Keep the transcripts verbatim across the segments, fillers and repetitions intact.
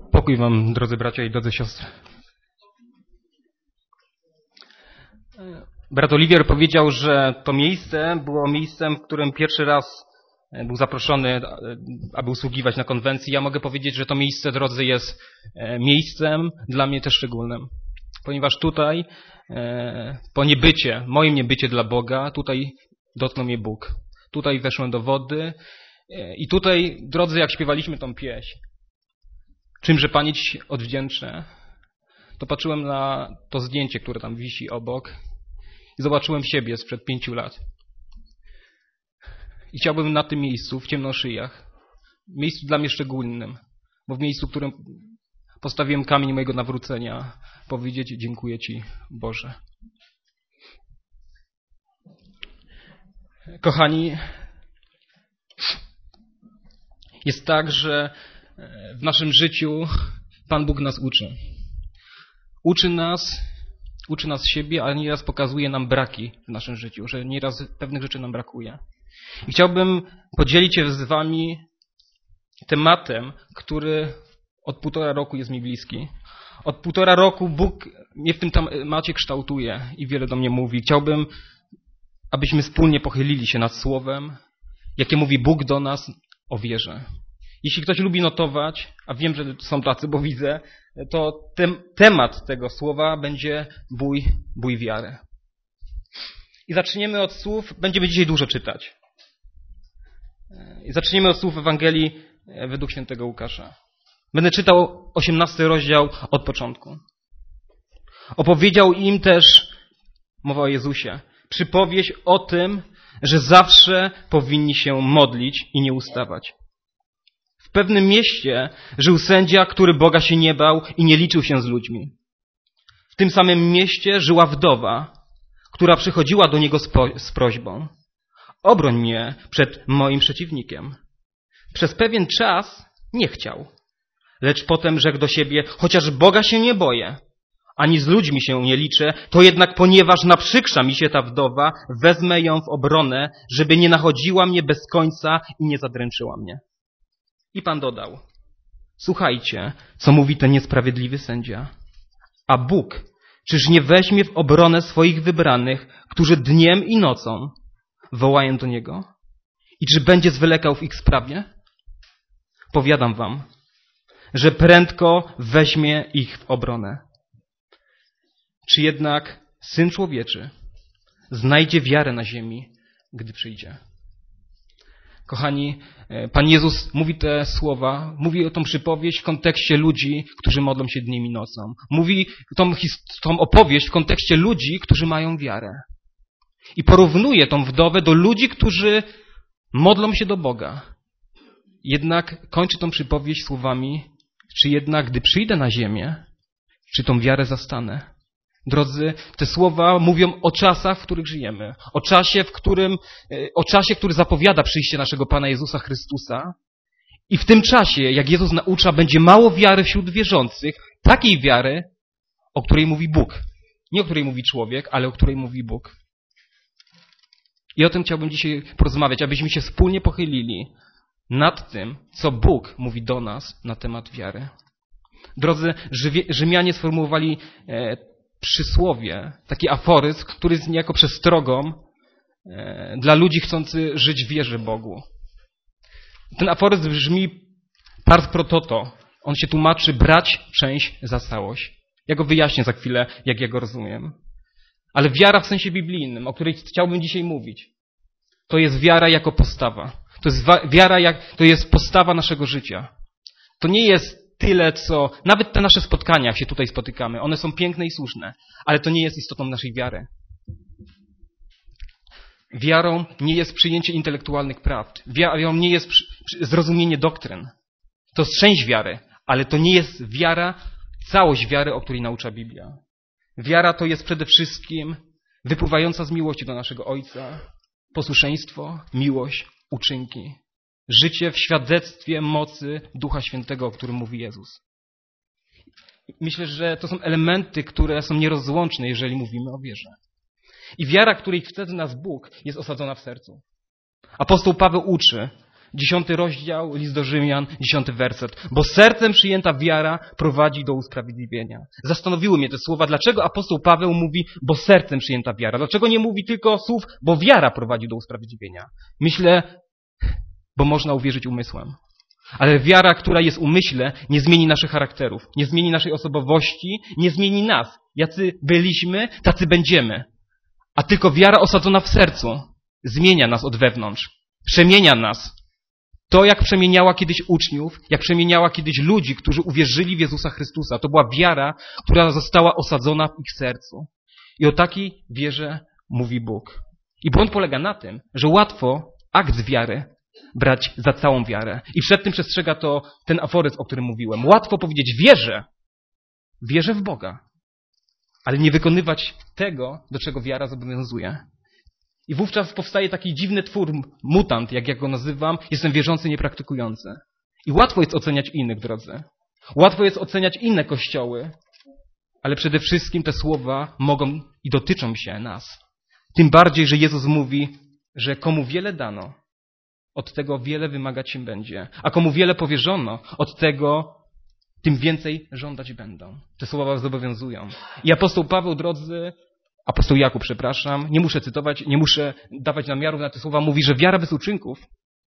Pokój wam, drodzy bracia i drodzy siostry. Brat Oliwier powiedział, że to miejsce było miejscem, w którym pierwszy raz był zaproszony, aby usługiwać na konwencji. Ja mogę powiedzieć, że to miejsce, drodzy, jest miejscem dla mnie też szczególnym. Ponieważ tutaj, po niebycie, moim niebycie dla Boga, tutaj dotknął mnie Bóg. Tutaj weszłem do wody i tutaj, drodzy, jak śpiewaliśmy tą pieśń, czymże Panie Ci odwdzięczę, to patrzyłem na to zdjęcie, które tam wisi obok i zobaczyłem siebie sprzed pięciu lat. I chciałbym na tym miejscu, w Ciemnoszyjach, miejscu dla mnie szczególnym, bo w miejscu, w którym postawiłem kamień mojego nawrócenia, powiedzieć: dziękuję Ci, Boże. Kochani, jest tak, że w naszym życiu Pan Bóg nas uczy. Uczy nas, uczy nas siebie, ale nieraz pokazuje nam braki w naszym życiu, że nieraz pewnych rzeczy nam brakuje. I chciałbym podzielić się z wami tematem, który od półtora roku jest mi bliski. Od półtora roku Bóg mnie w tym temacie kształtuje i wiele do mnie mówi. Chciałbym, abyśmy wspólnie pochylili się nad słowem, jakie mówi Bóg do nas o wierze. Jeśli ktoś lubi notować, a wiem, że są tacy, bo widzę, to tem, temat tego słowa będzie bój, bój wiary. I zaczniemy od słów, będziemy dzisiaj dużo czytać. I zaczniemy od słów Ewangelii według świętego Łukasza. Będę czytał osiemnasty rozdział od początku. Opowiedział im też, mowa o Jezusie, przypowieść o tym, że zawsze powinni się modlić i nie ustawać. W pewnym mieście żył sędzia, który Boga się nie bał i nie liczył się z ludźmi. W tym samym mieście żyła wdowa, która przychodziła do niego z, po, z prośbą: obroń mnie przed moim przeciwnikiem. Przez pewien czas nie chciał, lecz potem rzekł do siebie: chociaż Boga się nie boję, ani z ludźmi się nie liczę, to jednak ponieważ naprzykrza mi się ta wdowa, wezmę ją w obronę, żeby nie nachodziła mnie bez końca i nie zadręczyła mnie. I Pan dodał: słuchajcie, co mówi ten niesprawiedliwy sędzia. A Bóg, czyż nie weźmie w obronę swoich wybranych, którzy dniem i nocą wołają do Niego? I czy będzie zwlekał w ich sprawie? Powiadam wam, że prędko weźmie ich w obronę. Czy jednak Syn Człowieczy znajdzie wiarę na ziemi, gdy przyjdzie? Kochani, Pan Jezus mówi te słowa, mówi o tą przypowieść w kontekście ludzi, którzy modlą się dniem i nocą. Mówi tą, tą opowieść w kontekście ludzi, którzy mają wiarę. I porównuje tą wdowę do ludzi, którzy modlą się do Boga. Jednak kończy tą przypowieść słowami: czy jednak, gdy przyjdę na ziemię, czy tą wiarę zastanę? Drodzy, te słowa mówią o czasach, w których żyjemy. O czasie, w którym, o czasie, który zapowiada przyjście naszego Pana Jezusa Chrystusa. I w tym czasie, jak Jezus naucza, będzie mało wiary wśród wierzących. Takiej wiary, o której mówi Bóg. Nie o której mówi człowiek, ale o której mówi Bóg. I o tym chciałbym dzisiaj porozmawiać, abyśmy się wspólnie pochylili nad tym, co Bóg mówi do nas na temat wiary. Drodzy, Rzymianie sformułowali e, przysłowie, taki aforyzm, który jest niejako przestrogą e, dla ludzi chcących żyć w wierze Bogu. Ten aforyzm brzmi pars pro toto. On się tłumaczy brać część za całość. Ja go wyjaśnię za chwilę, jak ja go rozumiem. Ale wiara w sensie biblijnym, o której chciałbym dzisiaj mówić, to jest wiara jako postawa. To jest wiara, jak, to jest postawa naszego życia. To nie jest tyle, co... Nawet te nasze spotkania, jak się tutaj spotykamy, one są piękne i słuszne, ale to nie jest istotą naszej wiary. Wiarą nie jest przyjęcie intelektualnych prawd. Wiarą nie jest zrozumienie doktryn. To jest część wiary, ale to nie jest wiara, całość wiary, o której naucza Biblia. Wiara to jest przede wszystkim wypływająca z miłości do naszego Ojca, posłuszeństwo, miłość, uczynki. Życie w świadectwie mocy Ducha Świętego, o którym mówi Jezus. Myślę, że to są elementy, które są nierozłączne, jeżeli mówimy o wierze. I wiara, której chce z nas Bóg, jest osadzona w sercu. Apostoł Paweł uczy, Dziesiąty rozdział, list do Rzymian, dziesiąty werset. Bo sercem przyjęta wiara prowadzi do usprawiedliwienia. Zastanowiły mnie te słowa, dlaczego apostoł Paweł mówi, bo sercem przyjęta wiara. Dlaczego nie mówi tylko słów, bo wiara prowadzi do usprawiedliwienia. Myślę, bo można uwierzyć umysłem. Ale wiara, która jest umyśle, nie zmieni naszych charakterów, nie zmieni naszej osobowości, nie zmieni nas. Jacy byliśmy, tacy będziemy. A tylko wiara osadzona w sercu zmienia nas od wewnątrz. Przemienia nas. To, jak przemieniała kiedyś uczniów, jak przemieniała kiedyś ludzi, którzy uwierzyli w Jezusa Chrystusa, to była wiara, która została osadzona w ich sercu. I o takiej wierze mówi Bóg. I błąd polega na tym, że łatwo akt wiary brać za całą wiarę. I przed tym przestrzega to ten aforyzm, o którym mówiłem. Łatwo powiedzieć wierzę, wierzę w Boga, ale nie wykonywać tego, do czego wiara zobowiązuje. I wówczas powstaje taki dziwny twór, mutant, jak ja go nazywam, jestem wierzący, niepraktykujący. I łatwo jest oceniać innych, drodzy. Łatwo jest oceniać inne kościoły, ale przede wszystkim te słowa mogą i dotyczą się nas. Tym bardziej, że Jezus mówi, że komu wiele dano, od tego wiele wymagać się będzie. A komu wiele powierzono, od tego tym więcej żądać będą. Te słowa was zobowiązują. I apostoł Paweł, drodzy, apostoł Jakub, przepraszam, nie muszę cytować, nie muszę dawać namiarów na te słowa, mówi, że wiara bez uczynków,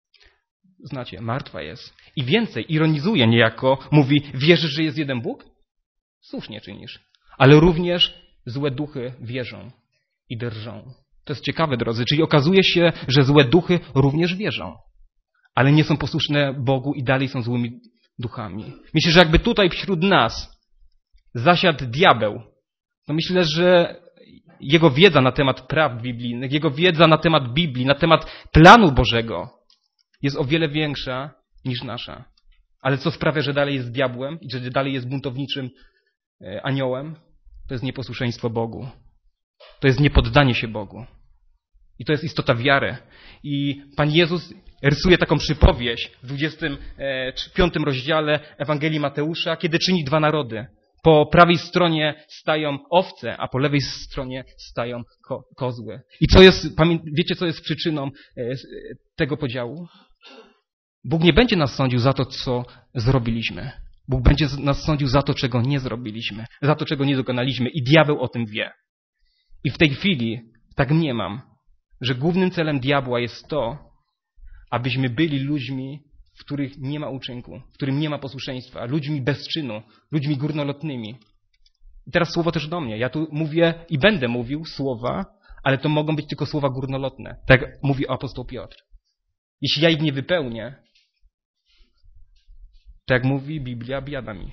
znacie, martwa jest. I więcej, ironizuje niejako, mówi, wierzysz, że jest jeden Bóg? Słusznie czynisz. Ale również złe duchy wierzą i drżą. To jest ciekawe, drodzy, czyli okazuje się, że złe duchy również wierzą, ale nie są posłuszne Bogu i dalej są złymi duchami. Myślę, że jakby tutaj wśród nas zasiadł diabeł, to myślę, że jego wiedza na temat prawd biblijnych, jego wiedza na temat Biblii, na temat planu Bożego jest o wiele większa niż nasza. Ale co sprawia, że dalej jest diabłem i że dalej jest buntowniczym aniołem? To jest nieposłuszeństwo Bogu. To jest niepoddanie się Bogu. I to jest istota wiary. I Pan Jezus rysuje taką przypowieść w dwudziestym piątym rozdziale Ewangelii Mateusza, kiedy czyni dwa narody. Po prawej stronie stają owce, a po lewej stronie stają ko- kozły. I co jest, wiecie, co jest przyczyną tego podziału? Bóg nie będzie nas sądził za to, co zrobiliśmy. Bóg będzie nas sądził za to, czego nie zrobiliśmy, za to, czego nie dokonaliśmy. I diabeł o tym wie. I w tej chwili tak mniemam, że głównym celem diabła jest to, abyśmy byli ludźmi, w których nie ma uczynku, w którym nie ma posłuszeństwa, ludźmi bez czynu, ludźmi górnolotnymi. I teraz słowo też do mnie. Ja tu mówię i będę mówił słowa, ale to mogą być tylko słowa górnolotne. Tak mówi apostoł Piotr. Jeśli ja ich nie wypełnię, to jak mówi Biblia, biada mi.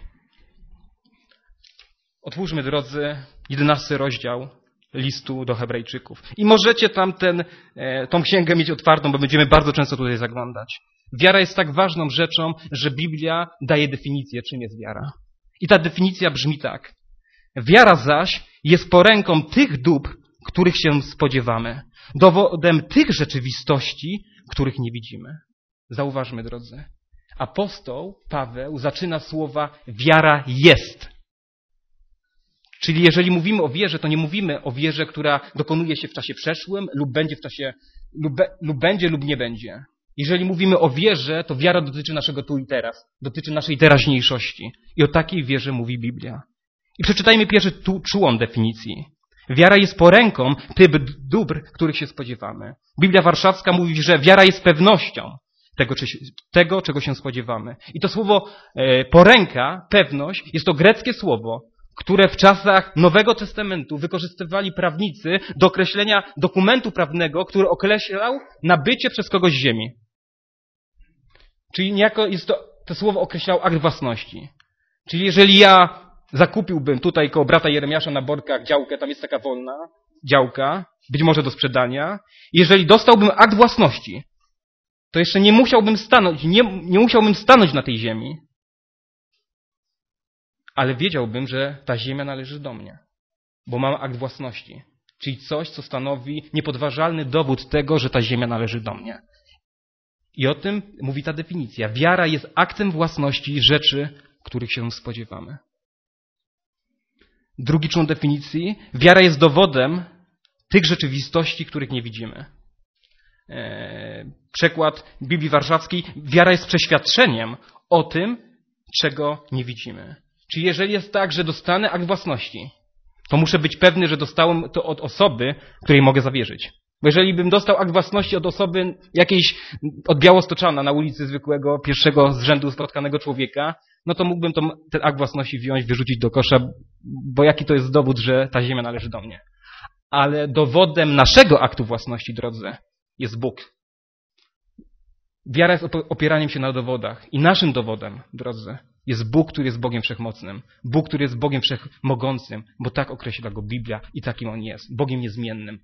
Otwórzmy, drodzy, jedenasty rozdział listu do Hebrajczyków. I możecie tam ten, tą księgę mieć otwartą, bo będziemy bardzo często tutaj zaglądać. Wiara jest tak ważną rzeczą, że Biblia daje definicję, czym jest wiara. I ta definicja brzmi tak. Wiara zaś jest poręką tych dóbr, których się spodziewamy, dowodem tych rzeczywistości, których nie widzimy. Zauważmy, drodzy. Apostoł Paweł zaczyna słowa wiara jest. Czyli jeżeli mówimy o wierze, to nie mówimy o wierze, która dokonuje się w czasie przeszłym lub będzie w czasie, lub, be, lub będzie lub nie będzie. Jeżeli mówimy o wierze, to wiara dotyczy naszego tu i teraz, dotyczy naszej teraźniejszości. I o takiej wierze mówi Biblia. I przeczytajmy pierwszy tu, czułą definicji. Wiara jest poręką tych dóbr, których się spodziewamy. Biblia Warszawska mówi, że wiara jest pewnością tego, czy, tego czego się spodziewamy. I to słowo e, poręka, pewność, jest to greckie słowo, które w czasach Nowego Testamentu wykorzystywali prawnicy do określenia dokumentu prawnego, który określał nabycie przez kogoś ziemi. Czyli niejako jest to, to słowo określał akt własności. Czyli jeżeli ja zakupiłbym tutaj koło brata Jeremiasza na Borkach działkę, tam jest taka wolna działka, być może do sprzedania, jeżeli dostałbym akt własności, to jeszcze nie musiałbym stanąć, nie, nie musiałbym stanąć na tej ziemi, ale wiedziałbym, że ta ziemia należy do mnie, bo mam akt własności. Czyli coś, co stanowi niepodważalny dowód tego, że ta ziemia należy do mnie. I o tym mówi ta definicja. Wiara jest aktem własności rzeczy, których się spodziewamy. Drugi człon definicji. Wiara jest dowodem tych rzeczywistości, których nie widzimy. e, przekład Biblii Warszawskiej, wiara jest przeświadczeniem o tym, czego nie widzimy. Czyli jeżeli jest tak, że dostanę akt własności, to muszę być pewny, że dostałem to od osoby, której mogę zawierzyć. Bo jeżeli bym dostał akt własności od osoby jakiejś, od Białostoczana na ulicy zwykłego, pierwszego z rzędu spotkanego człowieka, no to mógłbym to, ten akt własności wziąć, wyrzucić do kosza, bo jaki to jest dowód, że ta ziemia należy do mnie. Ale dowodem naszego aktu własności, drodzy, jest Bóg. Wiara jest opieraniem się na dowodach. I naszym dowodem, drodzy, jest Bóg, który jest Bogiem Wszechmocnym. Bóg, który jest Bogiem Wszechmogącym, bo tak określa Go Biblia i takim On jest. Bogiem niezmiennym.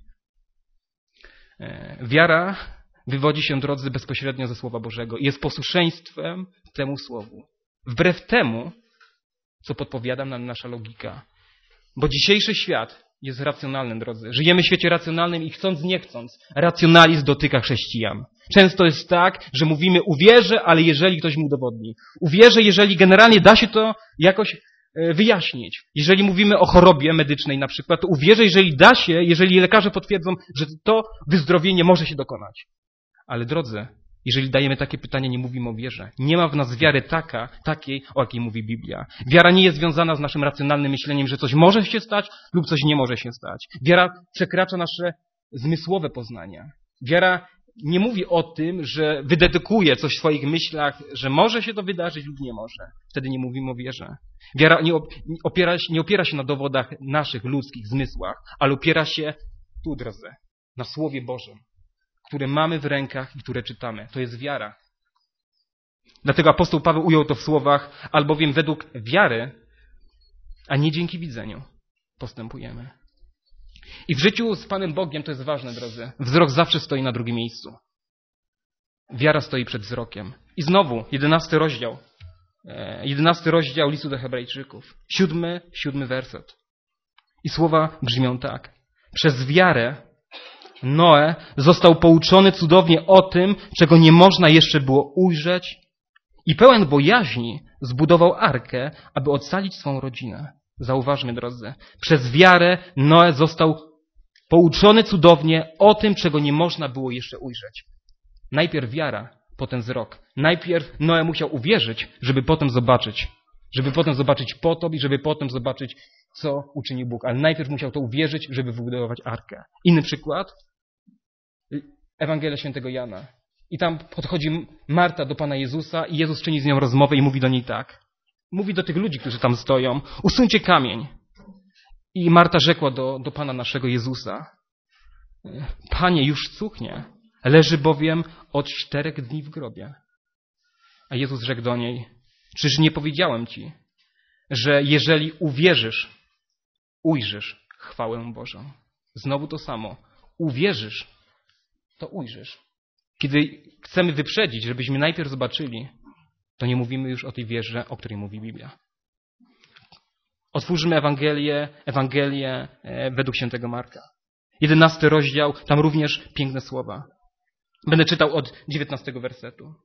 Wiara wywodzi się, drodzy, bezpośrednio ze Słowa Bożego i jest posłuszeństwem temu Słowu. Wbrew temu, co podpowiada nam nasza logika. Bo dzisiejszy świat jest racjonalny, drodzy. Żyjemy w świecie racjonalnym i chcąc, nie chcąc, racjonalizm dotyka chrześcijan. Często jest tak, że mówimy uwierzę, ale jeżeli ktoś mu udowodni. Uwierzę, jeżeli generalnie da się to jakoś wyjaśnić. Jeżeli mówimy o chorobie medycznej na przykład, to uwierzę, jeżeli da się, jeżeli lekarze potwierdzą, że to wyzdrowienie może się dokonać. Ale drodzy, jeżeli dajemy takie pytanie, nie mówimy o wierze. Nie ma w nas wiary taka, takiej, o jakiej mówi Biblia. Wiara nie jest związana z naszym racjonalnym myśleniem, że coś może się stać lub coś nie może się stać. Wiara przekracza nasze zmysłowe poznania. Wiara nie mówi o tym, że wydedykuje coś w swoich myślach, że może się to wydarzyć lub nie może. Wtedy nie mówimy o wierze. Wiara nie opiera się, nie opiera się na dowodach naszych ludzkich zmysłach, ale opiera się, tu drodzy, na Słowie Bożym, które mamy w rękach i które czytamy. To jest wiara. Dlatego apostoł Paweł ujął to w słowach, albowiem według wiary, a nie dzięki widzeniu, postępujemy. I w życiu z Panem Bogiem to jest ważne, drodzy. Wzrok zawsze stoi na drugim miejscu. Wiara stoi przed wzrokiem. I znowu, jedenasty rozdział. Jedenasty rozdział listu do Hebrajczyków. Siódmy, siódmy werset. I słowa brzmią tak. Przez wiarę Noe został pouczony cudownie o tym, czego nie można jeszcze było ujrzeć i pełen bojaźni zbudował arkę, aby ocalić swą rodzinę. Zauważmy, drodzy, przez wiarę Noe został pouczony cudownie o tym, czego nie można było jeszcze ujrzeć. Najpierw wiara, potem wzrok. Najpierw Noe musiał uwierzyć, żeby potem zobaczyć. Żeby potem zobaczyć potop i żeby potem zobaczyć, co uczynił Bóg. Ale najpierw musiał to uwierzyć, żeby wybudować arkę. Inny przykład. Ewangelia Świętego Jana. I tam podchodzi Marta do Pana Jezusa i Jezus czyni z nią rozmowę i mówi do niej tak. Mówi do tych ludzi, którzy tam stoją. Usuńcie kamień. I Marta rzekła do, do Pana naszego Jezusa. Panie, już cuchnie. Leży bowiem od czterech dni w grobie. A Jezus rzekł do niej. Czyż nie powiedziałem ci, że jeżeli uwierzysz, ujrzysz chwałę Bożą. Znowu to samo. Uwierzysz, to ujrzysz. Kiedy chcemy wyprzedzić, żebyśmy najpierw zobaczyli, to nie mówimy już o tej wierze, o której mówi Biblia. Otwórzmy Ewangelię, Ewangelię według świętego Marka. Jedenasty rozdział, tam również piękne słowa. Będę czytał od dziewiętnastego wersetu.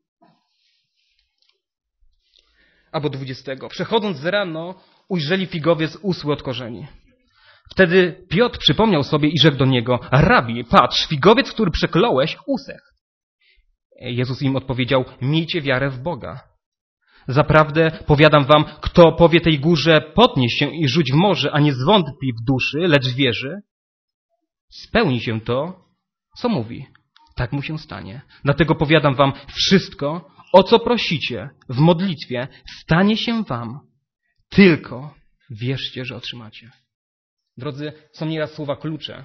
Albo dwudziestego. Przechodząc z rano, ujrzeli figowiec usły od korzeni. Wtedy Piotr przypomniał sobie i rzekł do niego, Rabi, patrz, figowiec, który przekląłeś, usechł. Jezus im odpowiedział, miejcie wiarę w Boga. Zaprawdę powiadam wam, kto powie tej górze, podnieś się i rzuć w morze, a nie zwątpi w duszy, lecz wierzy, spełni się to, co mówi. Tak mu się stanie. Dlatego powiadam wam, wszystko, o co prosicie w modlitwie, stanie się wam. Tylko wierzcie, że otrzymacie. Drodzy, są nieraz słowa klucze.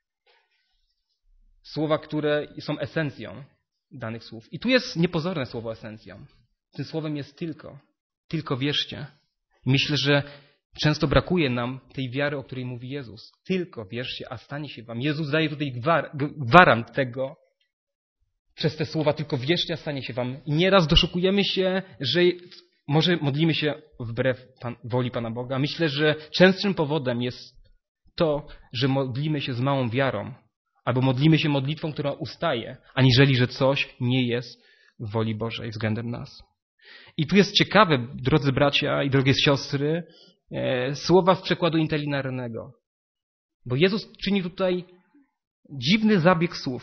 Słowa, które są esencją danych słów. I tu jest niepozorne słowo esencją. Tym słowem jest tylko. Tylko wierzcie. I myślę, że często brakuje nam tej wiary, o której mówi Jezus. Tylko wierzcie, a stanie się wam. Jezus daje tutaj gwar, gwarant tego, przez te słowa, tylko wierzcie, a stanie się wam. I nieraz doszukujemy się, że może modlimy się wbrew Pan, woli Pana Boga. Myślę, że częstszym powodem jest to, że modlimy się z małą wiarą, albo modlimy się modlitwą, która ustaje, aniżeli, że coś nie jest w woli Bożej względem nas. I tu jest ciekawe, drodzy bracia i drogie siostry, e, słowa z przekładu interlinearnego. Bo Jezus czyni tutaj dziwny zabieg słów.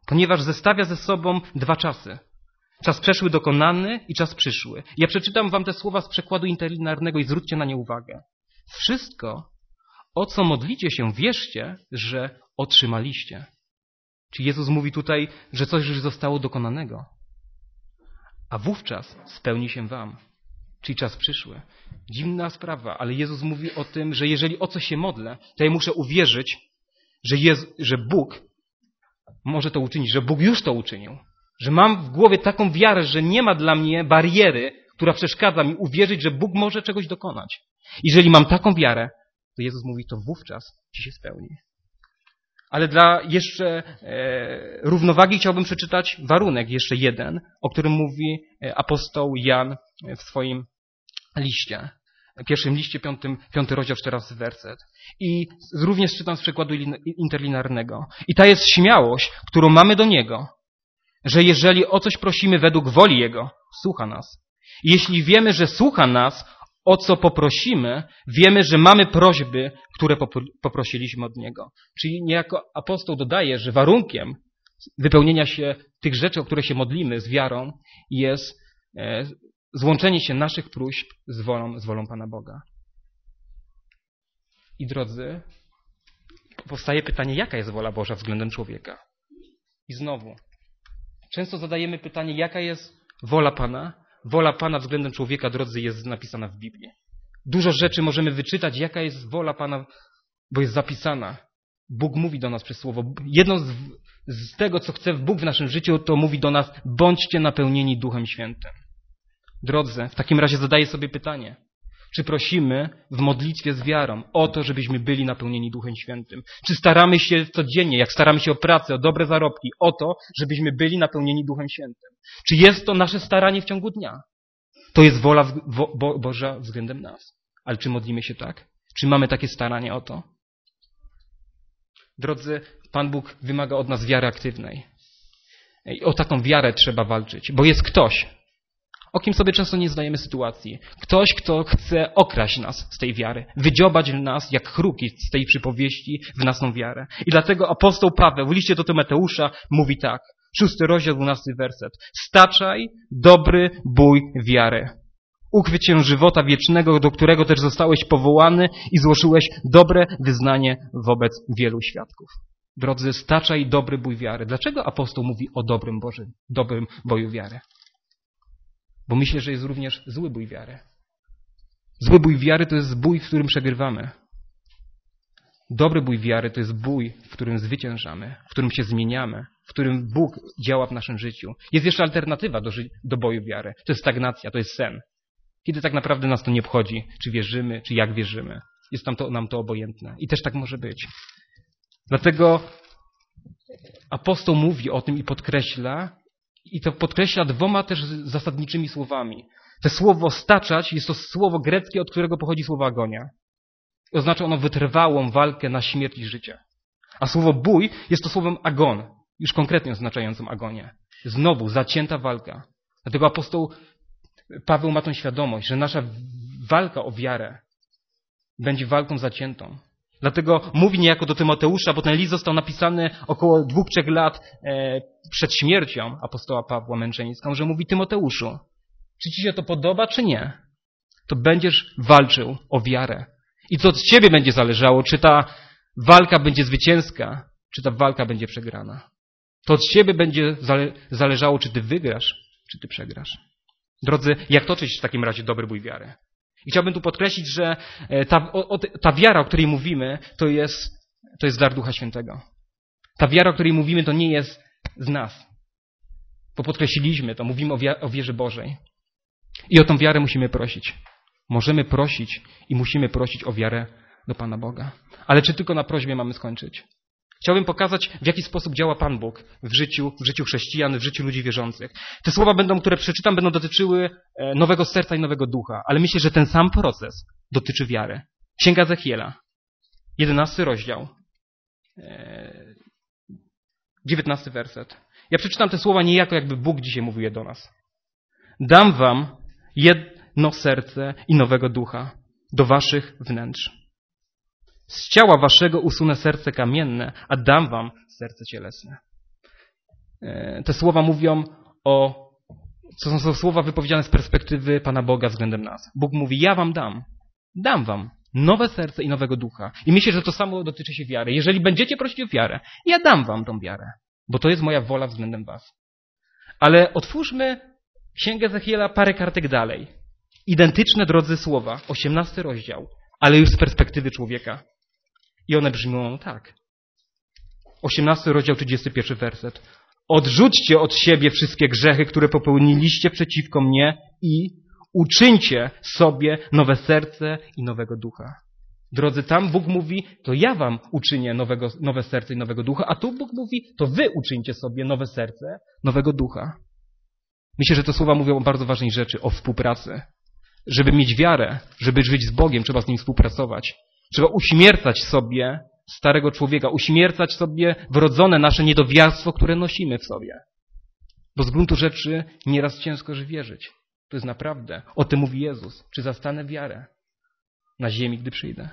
ponieważ zestawia ze sobą dwa czasy. Czas przeszły dokonany i czas przyszły. Ja przeczytam wam te słowa z przekładu interlinearnego i zwróćcie na nie uwagę. Wszystko, o co modlicie się, wierzcie, że otrzymaliście. Czy Jezus mówi tutaj, że coś już zostało dokonanego, a wówczas spełni się wam. Czyli czas przyszły. Dziwna sprawa, ale Jezus mówi o tym, że jeżeli o coś się modlę, to ja muszę uwierzyć, że, Jezu, że Bóg może to uczynić, że Bóg już to uczynił. Że mam w głowie taką wiarę, że nie ma dla mnie bariery, która przeszkadza mi uwierzyć, że Bóg może czegoś dokonać. Jeżeli mam taką wiarę, to Jezus mówi, to wówczas ci się spełni. Ale dla jeszcze e, równowagi chciałbym przeczytać warunek, jeszcze jeden, o którym mówi apostoł Jan w swoim liście. W pierwszym liście, piątym, piąty rozdział, czternasty werset. I również czytam z przekładu interlinearnego. I ta jest śmiałość, którą mamy do Niego, że jeżeli o coś prosimy według woli Jego, słucha nas. I jeśli wiemy, że słucha nas, o co poprosimy, wiemy, że mamy prośby, które poprosiliśmy od Niego. Czyli niejako apostoł dodaje, że warunkiem wypełnienia się tych rzeczy, o które się modlimy z wiarą, jest złączenie się naszych próśb z wolą, z wolą Pana Boga. I drodzy, powstaje pytanie, jaka jest wola Boża względem człowieka? I znowu, często zadajemy pytanie, jaka jest wola Pana? Wola Pana względem człowieka, drodzy, jest napisana w Biblii. Dużo rzeczy możemy wyczytać, jaka jest wola Pana, bo jest zapisana. Bóg mówi do nas przez słowo. Jedno z, z tego, co chce Bóg w naszym życiu, to mówi do nas, bądźcie napełnieni Duchem Świętym. Drodzy, w takim razie zadaję sobie pytanie, czy prosimy w modlitwie z wiarą o to, żebyśmy byli napełnieni Duchem Świętym? Czy staramy się codziennie, jak staramy się o pracę, o dobre zarobki, o to, żebyśmy byli napełnieni Duchem Świętym? Czy jest to nasze staranie w ciągu dnia? To jest wola w, Bo, Boża względem nas. Ale czy modlimy się tak? Czy mamy takie staranie o to? Drodzy, Pan Bóg wymaga od nas wiary aktywnej. I o taką wiarę trzeba walczyć, bo jest ktoś, o kim sobie często nie zdajemy sytuacji. Ktoś, kto chce okraść nas z tej wiary, wydziobać nas jak chruki z tej przypowieści w naszą wiarę. I dlatego apostoł Paweł w liście do Tymoteusza mówi tak, szósty rozdział, dwunasty werset. Staczaj dobry bój wiary. Uchwyć się żywota wiecznego, do którego też zostałeś powołany i złożyłeś dobre wyznanie wobec wielu świadków. Drodzy, staczaj dobry bój wiary. Dlaczego apostoł mówi o dobrym Bożym, dobrym boju wiary? Bo myślę, że jest również zły bój wiary. Zły bój wiary to jest bój, w którym przegrywamy. Dobry bój wiary to jest bój, w którym zwyciężamy, w którym się zmieniamy, w którym Bóg działa w naszym życiu. Jest jeszcze alternatywa do, ży- do boju wiary. To jest stagnacja, to jest sen. Kiedy tak naprawdę nas to nie obchodzi, czy wierzymy, czy jak wierzymy. Jest nam to, nam to obojętne. I też tak może być. Dlatego apostoł mówi o tym i podkreśla, i to podkreśla dwoma też zasadniczymi słowami. To słowo staczać jest to słowo greckie, od którego pochodzi słowo agonia. Oznacza ono wytrwałą walkę na śmierć i życie. A słowo bój jest to słowem agon, już konkretnie oznaczającym agonię. Znowu zacięta walka. Dlatego apostoł Paweł ma tą świadomość, że nasza walka o wiarę będzie walką zaciętą. Dlatego mówi niejako do Tymoteusza, bo ten list został napisany około dwóch, trzech lat e, przed śmiercią apostoła Pawła męczeńską, że mówi Tymoteuszu, czy ci się to podoba, czy nie? To będziesz walczył o wiarę. I to od ciebie będzie zależało, czy ta walka będzie zwycięska, czy ta walka będzie przegrana. To od ciebie będzie zale- zależało, czy ty wygrasz, czy ty przegrasz. Drodzy, jak toczyć w takim razie dobry bój wiary? I chciałbym tu podkreślić, że ta, o, ta wiara, o której mówimy, to jest, to jest dar Ducha Świętego. Ta wiara, o której mówimy, to nie jest z nas. Bo podkreśliliśmy to, mówimy o, wia- o wierze Bożej. I o tą wiarę musimy prosić. Możemy prosić i musimy prosić o wiarę do Pana Boga. Ale czy tylko na prośbie mamy skończyć? Chciałbym pokazać, w jaki sposób działa Pan Bóg w życiu, w życiu chrześcijan, w życiu ludzi wierzących. Te słowa, będą, które przeczytam, będą dotyczyły nowego serca i nowego ducha, ale myślę, że ten sam proces dotyczy wiary. Księga Ezechiela, jedenasty rozdział, dziewiętnasty werset. Ja przeczytam te słowa niejako, jakby Bóg dzisiaj mówił je do nas. Dam wam jedno serce i nowego ducha do waszych wnętrz. Z ciała waszego usunę serce kamienne, a dam wam serce cielesne. te słowa mówią o, co są to słowa wypowiedziane z perspektywy Pana Boga względem nas. Bóg mówi, ja wam dam, dam wam nowe serce i nowego ducha. I myślę, że to samo dotyczy się wiary. Jeżeli będziecie prosić o wiarę, ja dam wam tą wiarę, bo to jest moja wola względem was. Ale otwórzmy Księgę Ezechiela parę kartek dalej. Identyczne, drodzy, słowa, osiemnasty rozdział, ale już z perspektywy człowieka. I one brzmią tak. osiemnasty rozdział, trzydziesty pierwszy werset. Odrzućcie od siebie wszystkie grzechy, które popełniliście przeciwko mnie i uczyńcie sobie nowe serce i nowego ducha. Drodzy, tam Bóg mówi, to ja wam uczynię nowego, nowe serce i nowego ducha, a tu Bóg mówi, to wy uczyńcie sobie nowe serce, nowego ducha. Myślę, że te słowa mówią o bardzo ważnej rzeczy, o współpracy. Żeby mieć wiarę, żeby żyć z Bogiem, trzeba z Nim współpracować. Trzeba uśmiercać sobie starego człowieka, uśmiercać sobie wrodzone nasze niedowiarstwo, które nosimy w sobie. Bo z gruntu rzeczy nieraz ciężko że wierzyć. To jest naprawdę. O tym mówi Jezus. Czy zastanę wiarę na ziemi, gdy przyjdę?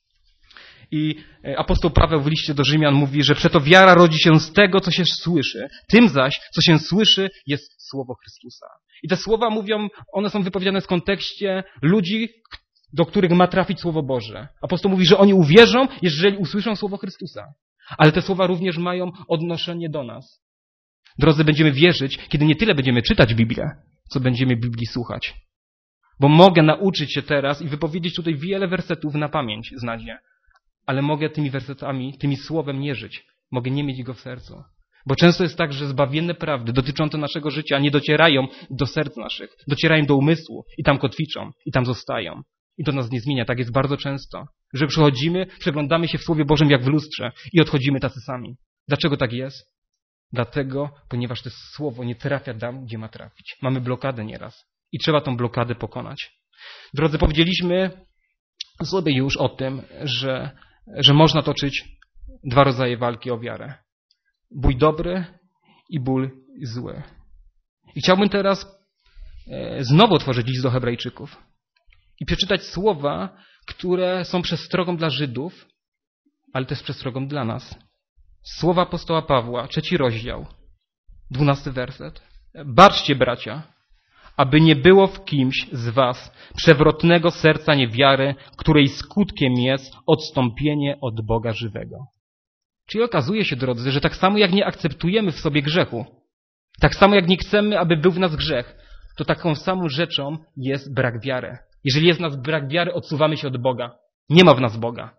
I apostoł Paweł w liście do Rzymian mówi, że przeto wiara rodzi się z tego, co się słyszy. Tym zaś, co się słyszy, jest słowo Chrystusa. I te słowa mówią, one są wypowiedziane w kontekście ludzi, do których ma trafić Słowo Boże. Apostoł mówi, że oni uwierzą, jeżeli usłyszą Słowo Chrystusa. Ale te słowa również mają odnoszenie do nas. Drodzy, będziemy wierzyć, kiedy nie tyle będziemy czytać Biblię, co będziemy Biblii słuchać. Bo mogę nauczyć się teraz i wypowiedzieć tutaj wiele wersetów na pamięć, znać je. Ale mogę tymi wersetami, tymi słowem nie żyć. Mogę nie mieć go w sercu. Bo często jest tak, że zbawienne prawdy dotyczące naszego życia nie docierają do serc naszych. Docierają do umysłu i tam kotwiczą, i tam zostają. I to nas nie zmienia. Tak jest bardzo często. Że przychodzimy, przeglądamy się w Słowie Bożym jak w lustrze i odchodzimy tacy sami. Dlaczego tak jest? Dlatego, ponieważ to słowo nie trafia tam, gdzie ma trafić. Mamy blokadę nieraz. I trzeba tą blokadę pokonać. Drodzy, powiedzieliśmy sobie już o tym, że, że można toczyć dwa rodzaje walki o wiarę. Ból dobry i ból zły. I chciałbym teraz znowu otworzyć list do Hebrajczyków i przeczytać słowa, które są przestrogą dla Żydów, ale też przestrogą dla nas. Słowa apostoła Pawła, trzeci rozdział, dwunasty werset. Baczcie, bracia, aby nie było w kimś z was przewrotnego serca niewiary, której skutkiem jest odstąpienie od Boga żywego. Czyli okazuje się, drodzy, że tak samo jak nie akceptujemy w sobie grzechu, tak samo jak nie chcemy, aby był w nas grzech, to taką samą rzeczą jest brak wiary. Jeżeli jest w nas brak wiary, odsuwamy się od Boga. Nie ma w nas Boga.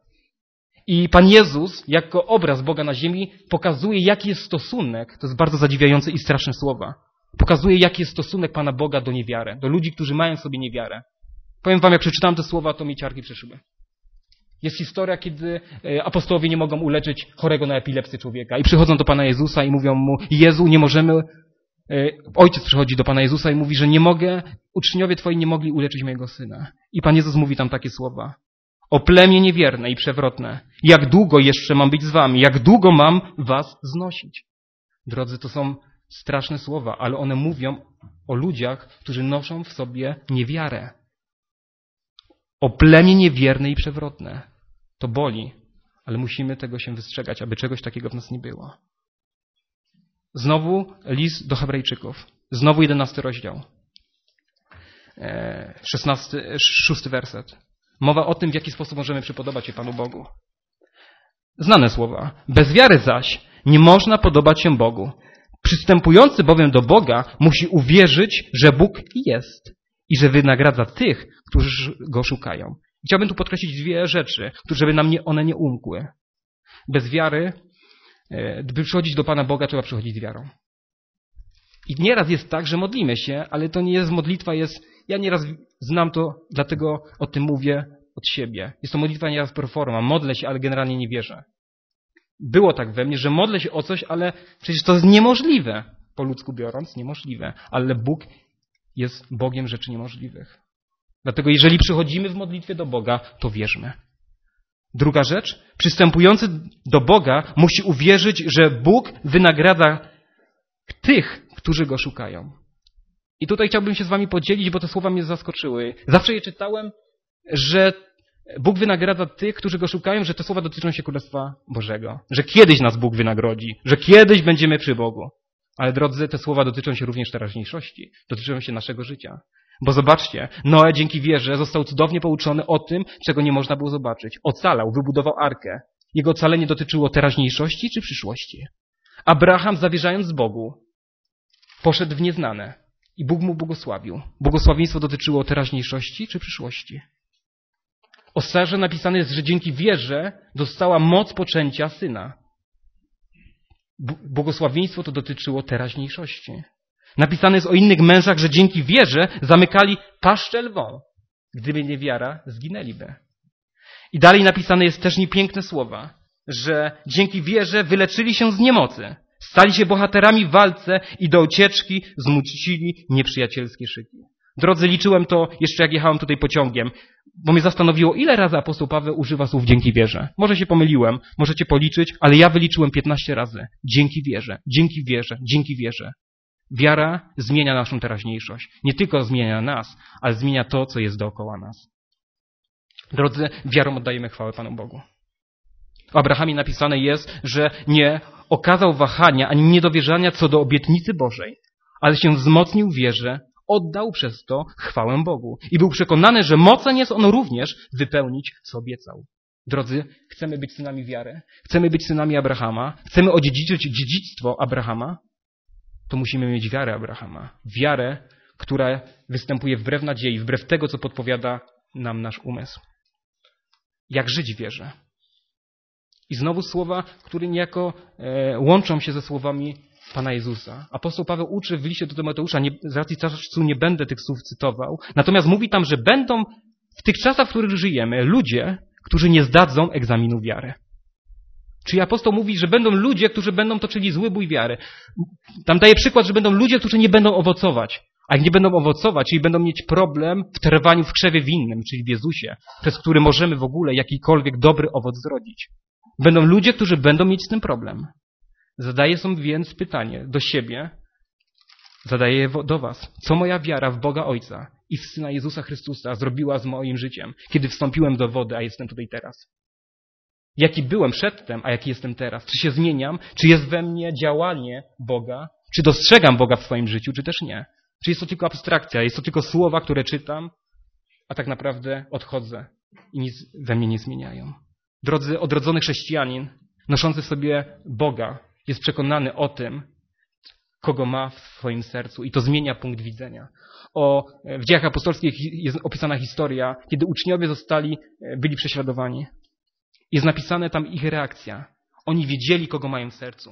I Pan Jezus, jako obraz Boga na ziemi, pokazuje, jaki jest stosunek, to jest bardzo zadziwiające i straszne słowa, pokazuje, jaki jest stosunek Pana Boga do niewiary, do ludzi, którzy mają w sobie niewiarę. Powiem wam, jak przeczytałem te słowa, to mi ciarki przeszyły. Jest historia, kiedy apostołowie nie mogą uleczyć chorego na epilepsję człowieka i przychodzą do Pana Jezusa i mówią mu, Jezu, nie możemy... Ojciec przychodzi do Pana Jezusa i mówi, że nie mogę, uczniowie Twoi nie mogli uleczyć mojego syna. I Pan Jezus mówi tam takie słowa. O plemię niewierne i przewrotne, jak długo jeszcze mam być z wami, jak długo mam was znosić? Drodzy, to są straszne słowa, ale one mówią o ludziach, którzy noszą w sobie niewiarę. O plemię niewierne i przewrotne. To boli, ale musimy tego się wystrzegać, aby czegoś takiego w nas nie było. Znowu list do Hebrajczyków. Znowu jedenasty rozdział. Szesnasty, szósty werset. Mowa o tym, w jaki sposób możemy przypodobać się Panu Bogu. Znane słowa. Bez wiary zaś nie można podobać się Bogu. Przystępujący bowiem do Boga musi uwierzyć, że Bóg jest i że wynagradza tych, którzy Go szukają. Chciałbym tu podkreślić dwie rzeczy, żeby nam nie, one nie umkły. Bez wiary, by przychodzić do Pana Boga, trzeba przychodzić z wiarą. I nieraz jest tak, że modlimy się, ale to nie jest modlitwa, jest... Ja nieraz znam to, dlatego o tym mówię od siebie. Jest to modlitwa nieraz pro forma. Modlę się, ale generalnie nie wierzę. Było tak we mnie, że modlę się o coś, ale przecież to jest niemożliwe. Po ludzku biorąc, niemożliwe. Ale Bóg jest Bogiem rzeczy niemożliwych. Dlatego jeżeli przychodzimy w modlitwie do Boga, to wierzmy. Druga rzecz. Przystępujący do Boga musi uwierzyć, że Bóg wynagradza tych, którzy Go szukają. I tutaj chciałbym się z wami podzielić, bo te słowa mnie zaskoczyły. Zawsze je czytałem, że Bóg wynagradza tych, którzy Go szukają, że te słowa dotyczą się Królestwa Bożego. Że kiedyś nas Bóg wynagrodzi. Że kiedyś będziemy przy Bogu. Ale drodzy, te słowa dotyczą się również teraźniejszości. Dotyczą się naszego życia. Bo zobaczcie, Noe dzięki wierze został cudownie pouczony o tym, czego nie można było zobaczyć. Ocalał, wybudował arkę. Jego ocalenie dotyczyło teraźniejszości czy przyszłości. Abraham, zawierzając Bogu, poszedł w nieznane i Bóg mu błogosławił. Błogosławieństwo dotyczyło teraźniejszości czy przyszłości. O Sarze napisane jest, że dzięki wierze dostała moc poczęcia syna. Błogosławieństwo to dotyczyło teraźniejszości. Napisane jest o innych mężach, że dzięki wierze zamykali paszczę lwom. Gdyby nie wiara, zginęliby. I dalej napisane jest też niepiękne słowa, że dzięki wierze wyleczyli się z niemocy. Stali się bohaterami w walce i do ucieczki zmucili nieprzyjacielskie szyki. Drodzy, liczyłem to jeszcze jak jechałem tutaj pociągiem, bo mnie zastanowiło, ile razy apostoł Paweł używa słów dzięki wierze. Może się pomyliłem, możecie policzyć, ale ja wyliczyłem piętnaście razy. Dzięki wierze, dzięki wierze, dzięki wierze. Wiara zmienia naszą teraźniejszość. Nie tylko zmienia nas, ale zmienia to, co jest dookoła nas. Drodzy, wiarą oddajemy chwałę Panu Bogu. O Abrahamie napisane jest, że nie okazał wahania ani niedowierzania co do obietnicy Bożej, ale się wzmocnił w wierze, oddał przez to chwałę Bogu i był przekonany, że mocen jest on również wypełnić, co obiecał. Drodzy, chcemy być synami wiary, chcemy być synami Abrahama, chcemy odziedziczyć dziedzictwo Abrahama, to musimy mieć wiarę Abrahama. Wiarę, która występuje wbrew nadziei, wbrew tego, co podpowiada nam nasz umysł. Jak żyć w wierze? I znowu słowa, które niejako e, łączą się ze słowami Pana Jezusa. Apostoł Paweł uczy w liście do Tymoteusza, nie, z racji czasu nie będę tych słów cytował, natomiast mówi tam, że będą w tych czasach, w których żyjemy, ludzie, którzy nie zdadzą egzaminu wiary. Czyli apostoł mówi, że będą ludzie, którzy będą toczyli zły bój wiary. Tam daje przykład, że będą ludzie, którzy nie będą owocować. A jak nie będą owocować, czyli będą mieć problem w trwaniu w krzewie winnym, czyli w Jezusie, przez który możemy w ogóle jakikolwiek dobry owoc zrodzić. Będą ludzie, którzy będą mieć z tym problem. Zadaję sobie więc pytanie do siebie, zadaję je do was. Co moja wiara w Boga Ojca i w Syna Jezusa Chrystusa zrobiła z moim życiem, kiedy wstąpiłem do wody, a jestem tutaj teraz? Jaki byłem przedtem, a jaki jestem teraz? Czy się zmieniam? Czy jest we mnie działanie Boga? Czy dostrzegam Boga w swoim życiu, czy też nie? Czy jest to tylko abstrakcja? Jest to tylko słowa, które czytam, a tak naprawdę odchodzę i nic we mnie nie zmieniają? Drodzy, odrodzony chrześcijanin, noszący w sobie Boga, jest przekonany o tym, kogo ma w swoim sercu i to zmienia punkt widzenia. O, w Dziejach Apostolskich jest opisana historia, kiedy uczniowie zostali, byli prześladowani. Jest napisane tam ich reakcja. Oni wiedzieli, kogo mają w sercu.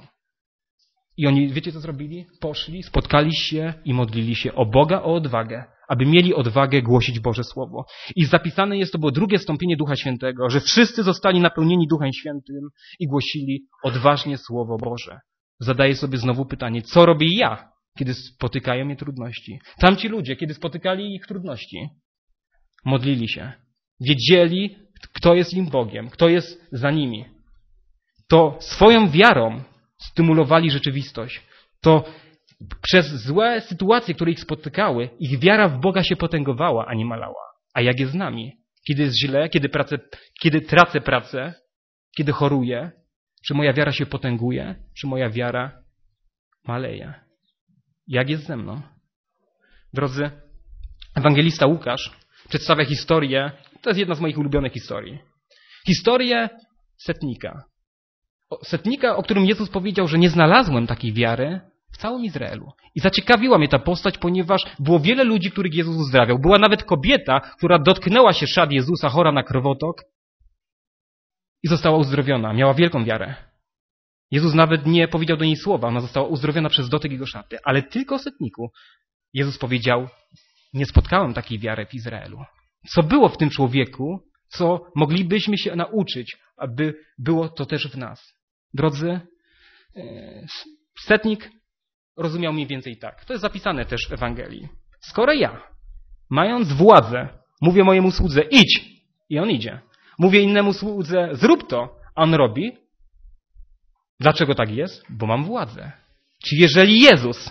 I oni, wiecie co zrobili? Poszli, spotkali się i modlili się o Boga, o odwagę, aby mieli odwagę głosić Boże Słowo. I zapisane jest to było drugie stąpienie Ducha Świętego, że wszyscy zostali napełnieni Duchem Świętym i głosili odważnie Słowo Boże. Zadaję sobie znowu pytanie, co robię ja, kiedy spotykają mnie trudności? Tamci ludzie, kiedy spotykali ich trudności, modlili się. Wiedzieli, kto jest im Bogiem, kto jest za nimi. To swoją wiarą stymulowali rzeczywistość. To przez złe sytuacje, które ich spotykały, ich wiara w Boga się potęgowała, a nie malała. A jak jest z nami? Kiedy jest źle, kiedy, pracę, kiedy tracę pracę, kiedy choruję, czy moja wiara się potęguje, czy moja wiara maleje? Jak jest ze mną? Drodzy, ewangelista Łukasz przedstawia historię, to jest jedna z moich ulubionych historii. Historię setnika. Setnika, o którym Jezus powiedział, że nie znalazłem takiej wiary w całym Izraelu. I zaciekawiła mnie ta postać, ponieważ było wiele ludzi, których Jezus uzdrawiał. Była nawet kobieta, która dotknęła się szat Jezusa, chora na krwotok i została uzdrowiona. Miała wielką wiarę. Jezus nawet nie powiedział do niej słowa. Ona została uzdrowiona przez dotyk jego szaty. Ale tylko o setniku Jezus powiedział, nie spotkałem takiej wiary w Izraelu. Co było w tym człowieku, co moglibyśmy się nauczyć, aby było to też w nas. Drodzy, setnik rozumiał mniej więcej tak. To jest zapisane też w Ewangelii. Skoro ja, mając władzę, mówię mojemu słudze idź i on idzie. Mówię innemu słudze zrób to, a on robi. Dlaczego tak jest? Bo mam władzę. Czyli jeżeli Jezus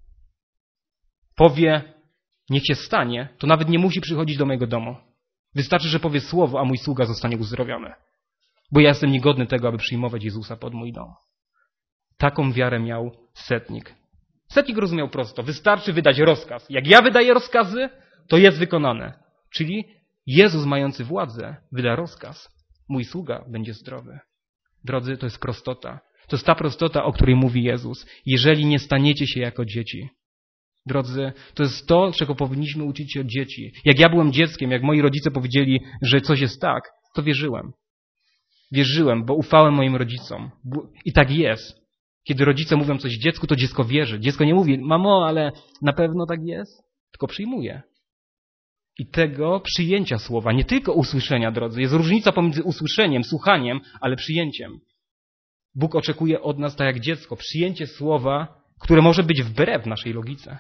powie niech się stanie, to nawet nie musi przychodzić do mojego domu. Wystarczy, że powie słowo, a mój sługa zostanie uzdrowiony. Bo ja jestem niegodny tego, aby przyjmować Jezusa pod mój dom. Taką wiarę miał setnik. Setnik rozumiał prosto. Wystarczy wydać rozkaz. Jak ja wydaję rozkazy, to jest wykonane. Czyli Jezus mający władzę wyda rozkaz. Mój sługa będzie zdrowy. Drodzy, to jest prostota. To jest ta prostota, o której mówi Jezus. Jeżeli nie staniecie się jako dzieci. Drodzy, to jest to, czego powinniśmy uczyć się od dzieci. Jak ja byłem dzieckiem, jak moi rodzice powiedzieli, że coś jest tak, to wierzyłem. Wierzyłem, bo ufałem moim rodzicom. I tak jest. Kiedy rodzice mówią coś dziecku, to dziecko wierzy. Dziecko nie mówi, mamo, ale na pewno tak jest, tylko przyjmuje. I tego przyjęcia słowa, nie tylko usłyszenia, drodzy. Jest różnica pomiędzy usłyszeniem, słuchaniem, ale przyjęciem. Bóg oczekuje od nas, tak jak dziecko, przyjęcie słowa, które może być wbrew naszej logice.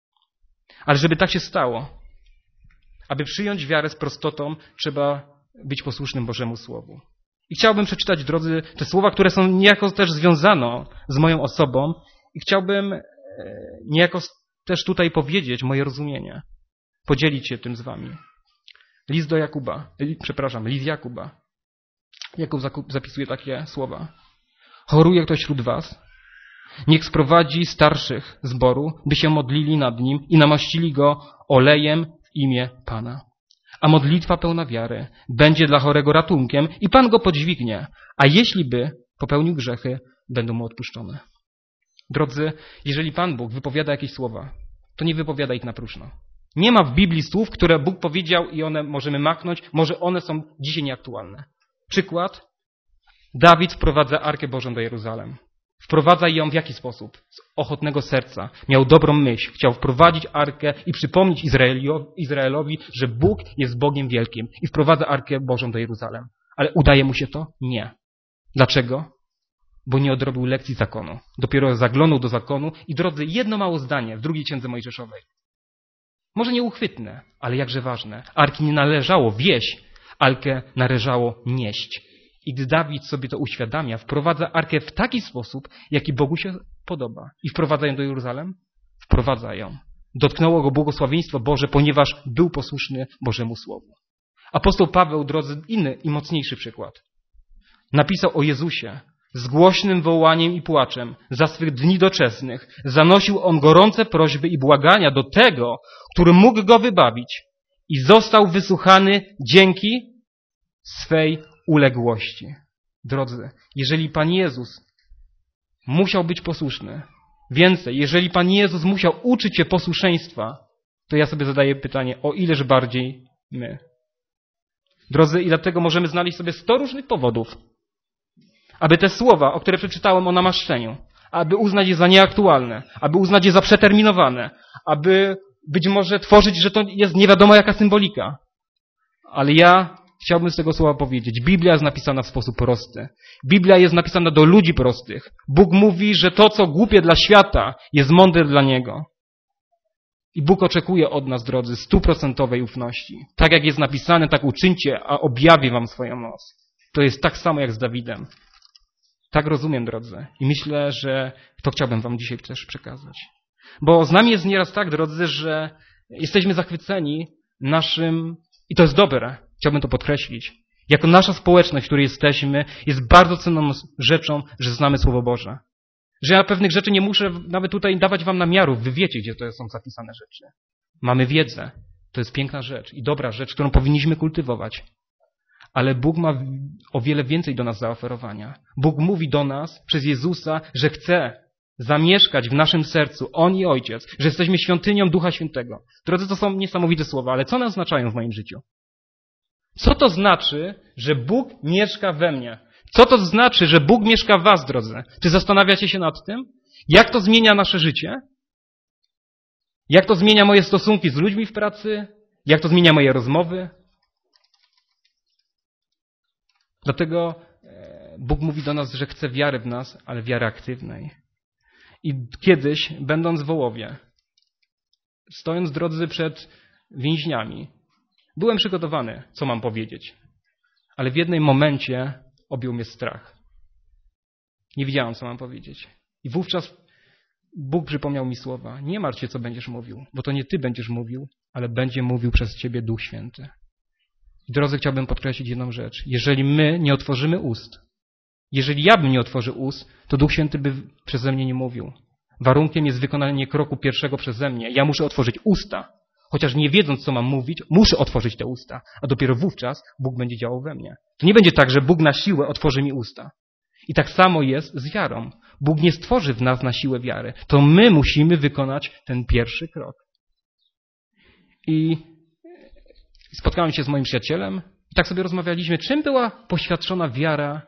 Ale żeby tak się stało, aby przyjąć wiarę z prostotą, trzeba być posłusznym Bożemu Słowu. I chciałbym przeczytać, drodzy, te słowa, które są niejako też związane z moją osobą i chciałbym niejako też tutaj powiedzieć moje rozumienie. Podzielić się tym z wami. List do Jakuba, przepraszam, list Jakuba. Jakub zapisuje takie słowa. Choruje ktoś wśród was? Niech sprowadzi starszych zboru, by się modlili nad nim i namaścili go olejem w imię Pana. A modlitwa pełna wiary będzie dla chorego ratunkiem i Pan go podźwignie, a jeśli by popełnił grzechy, będą mu odpuszczone. Drodzy, jeżeli Pan Bóg wypowiada jakieś słowa, to nie wypowiada ich na próżno. Nie ma w Biblii słów, które Bóg powiedział i one możemy machnąć, może one są dzisiaj nieaktualne. Przykład. Dawid wprowadza Arkę Bożą do Jeruzalem. Wprowadza ją w jaki sposób? Z ochotnego serca. Miał dobrą myśl. Chciał wprowadzić Arkę i przypomnieć Izraelowi, że Bóg jest Bogiem wielkim. I wprowadza Arkę Bożą do Jeruzalem. Ale udaje mu się to? Nie. Dlaczego? Bo nie odrobił lekcji zakonu. Dopiero zaglądał do zakonu i drodzy, jedno mało zdanie w drugiej księdze Mojżeszowej. Może nieuchwytne, ale jakże ważne. Arki nie należało wieść, Arkę należało nieść. I gdy Dawid sobie to uświadamia, wprowadza Arkę w taki sposób, jaki Bogu się podoba. I wprowadza ją do Jeruzalem? Wprowadza ją. Dotknęło go błogosławieństwo Boże, ponieważ był posłuszny Bożemu Słowu. Apostoł Paweł, drodzy, inny i mocniejszy przykład. Napisał o Jezusie. Z głośnym wołaniem i płaczem za swych dni doczesnych zanosił on gorące prośby i błagania do tego, który mógł go wybawić i został wysłuchany dzięki swej uległości. Drodzy, jeżeli Pan Jezus musiał być posłuszny, więcej, jeżeli Pan Jezus musiał uczyć się posłuszeństwa, to ja sobie zadaję pytanie, o ileż bardziej my. Drodzy, i dlatego możemy znaleźć sobie sto różnych powodów, aby te słowa, o które przeczytałem o namaszczeniu, aby uznać je za nieaktualne, aby uznać je za przeterminowane, aby być może tworzyć, że to jest nie wiadomo jaka symbolika. Ale ja chciałbym z tego słowa powiedzieć. Biblia jest napisana w sposób prosty. Biblia jest napisana do ludzi prostych. Bóg mówi, że to, co głupie dla świata, jest mądre dla Niego. I Bóg oczekuje od nas, drodzy, stuprocentowej ufności. Tak jak jest napisane, tak uczyńcie, a objawię wam swoją moc. To jest tak samo jak z Dawidem. Tak rozumiem, drodzy. I myślę, że to chciałbym wam dzisiaj też przekazać. Bo z nami jest nieraz tak, drodzy, że jesteśmy zachwyceni naszym, i to jest dobre, chciałbym to podkreślić, jako nasza społeczność, w której jesteśmy, jest bardzo cenną rzeczą, że znamy Słowo Boże. Że ja pewnych rzeczy nie muszę nawet tutaj dawać wam namiarów. Wy wiecie, gdzie to są zapisane rzeczy. Mamy wiedzę. To jest piękna rzecz i dobra rzecz, którą powinniśmy kultywować. Ale Bóg ma o wiele więcej do nas zaoferowania. Bóg mówi do nas przez Jezusa, że chce zamieszkać w naszym sercu, On i Ojciec, że jesteśmy świątynią Ducha Świętego. Drodzy, to są niesamowite słowa, ale co one oznaczają w moim życiu? Co to znaczy, że Bóg mieszka we mnie? Co to znaczy, że Bóg mieszka w was, drodzy? Czy zastanawiacie się nad tym? Jak to zmienia nasze życie? Jak to zmienia moje stosunki z ludźmi w pracy? Jak to zmienia moje rozmowy? Dlatego Bóg mówi do nas, że chce wiary w nas, ale wiary aktywnej. I kiedyś, będąc w Wołowie, stojąc, drodzy, przed więźniami, byłem przygotowany, co mam powiedzieć. Ale w jednym momencie objął mnie strach. Nie wiedziałem, co mam powiedzieć. I wówczas Bóg przypomniał mi słowa. Nie martw się, co będziesz mówił, bo to nie ty będziesz mówił, ale będzie mówił przez ciebie Duch Święty. I drodzy, chciałbym podkreślić jedną rzecz. Jeżeli my nie otworzymy ust, jeżeli ja bym nie otworzył ust, to Duch Święty by przeze mnie nie mówił. Warunkiem jest wykonanie kroku pierwszego przeze mnie. Ja muszę otworzyć usta. Chociaż nie wiedząc, co mam mówić, muszę otworzyć te usta. A dopiero wówczas Bóg będzie działał we mnie. To nie będzie tak, że Bóg na siłę otworzy mi usta. I tak samo jest z wiarą. Bóg nie stworzy w nas na siłę wiary. To my musimy wykonać ten pierwszy krok. I spotkałem się z moim przyjacielem i tak sobie rozmawialiśmy, czym była poświadczona wiara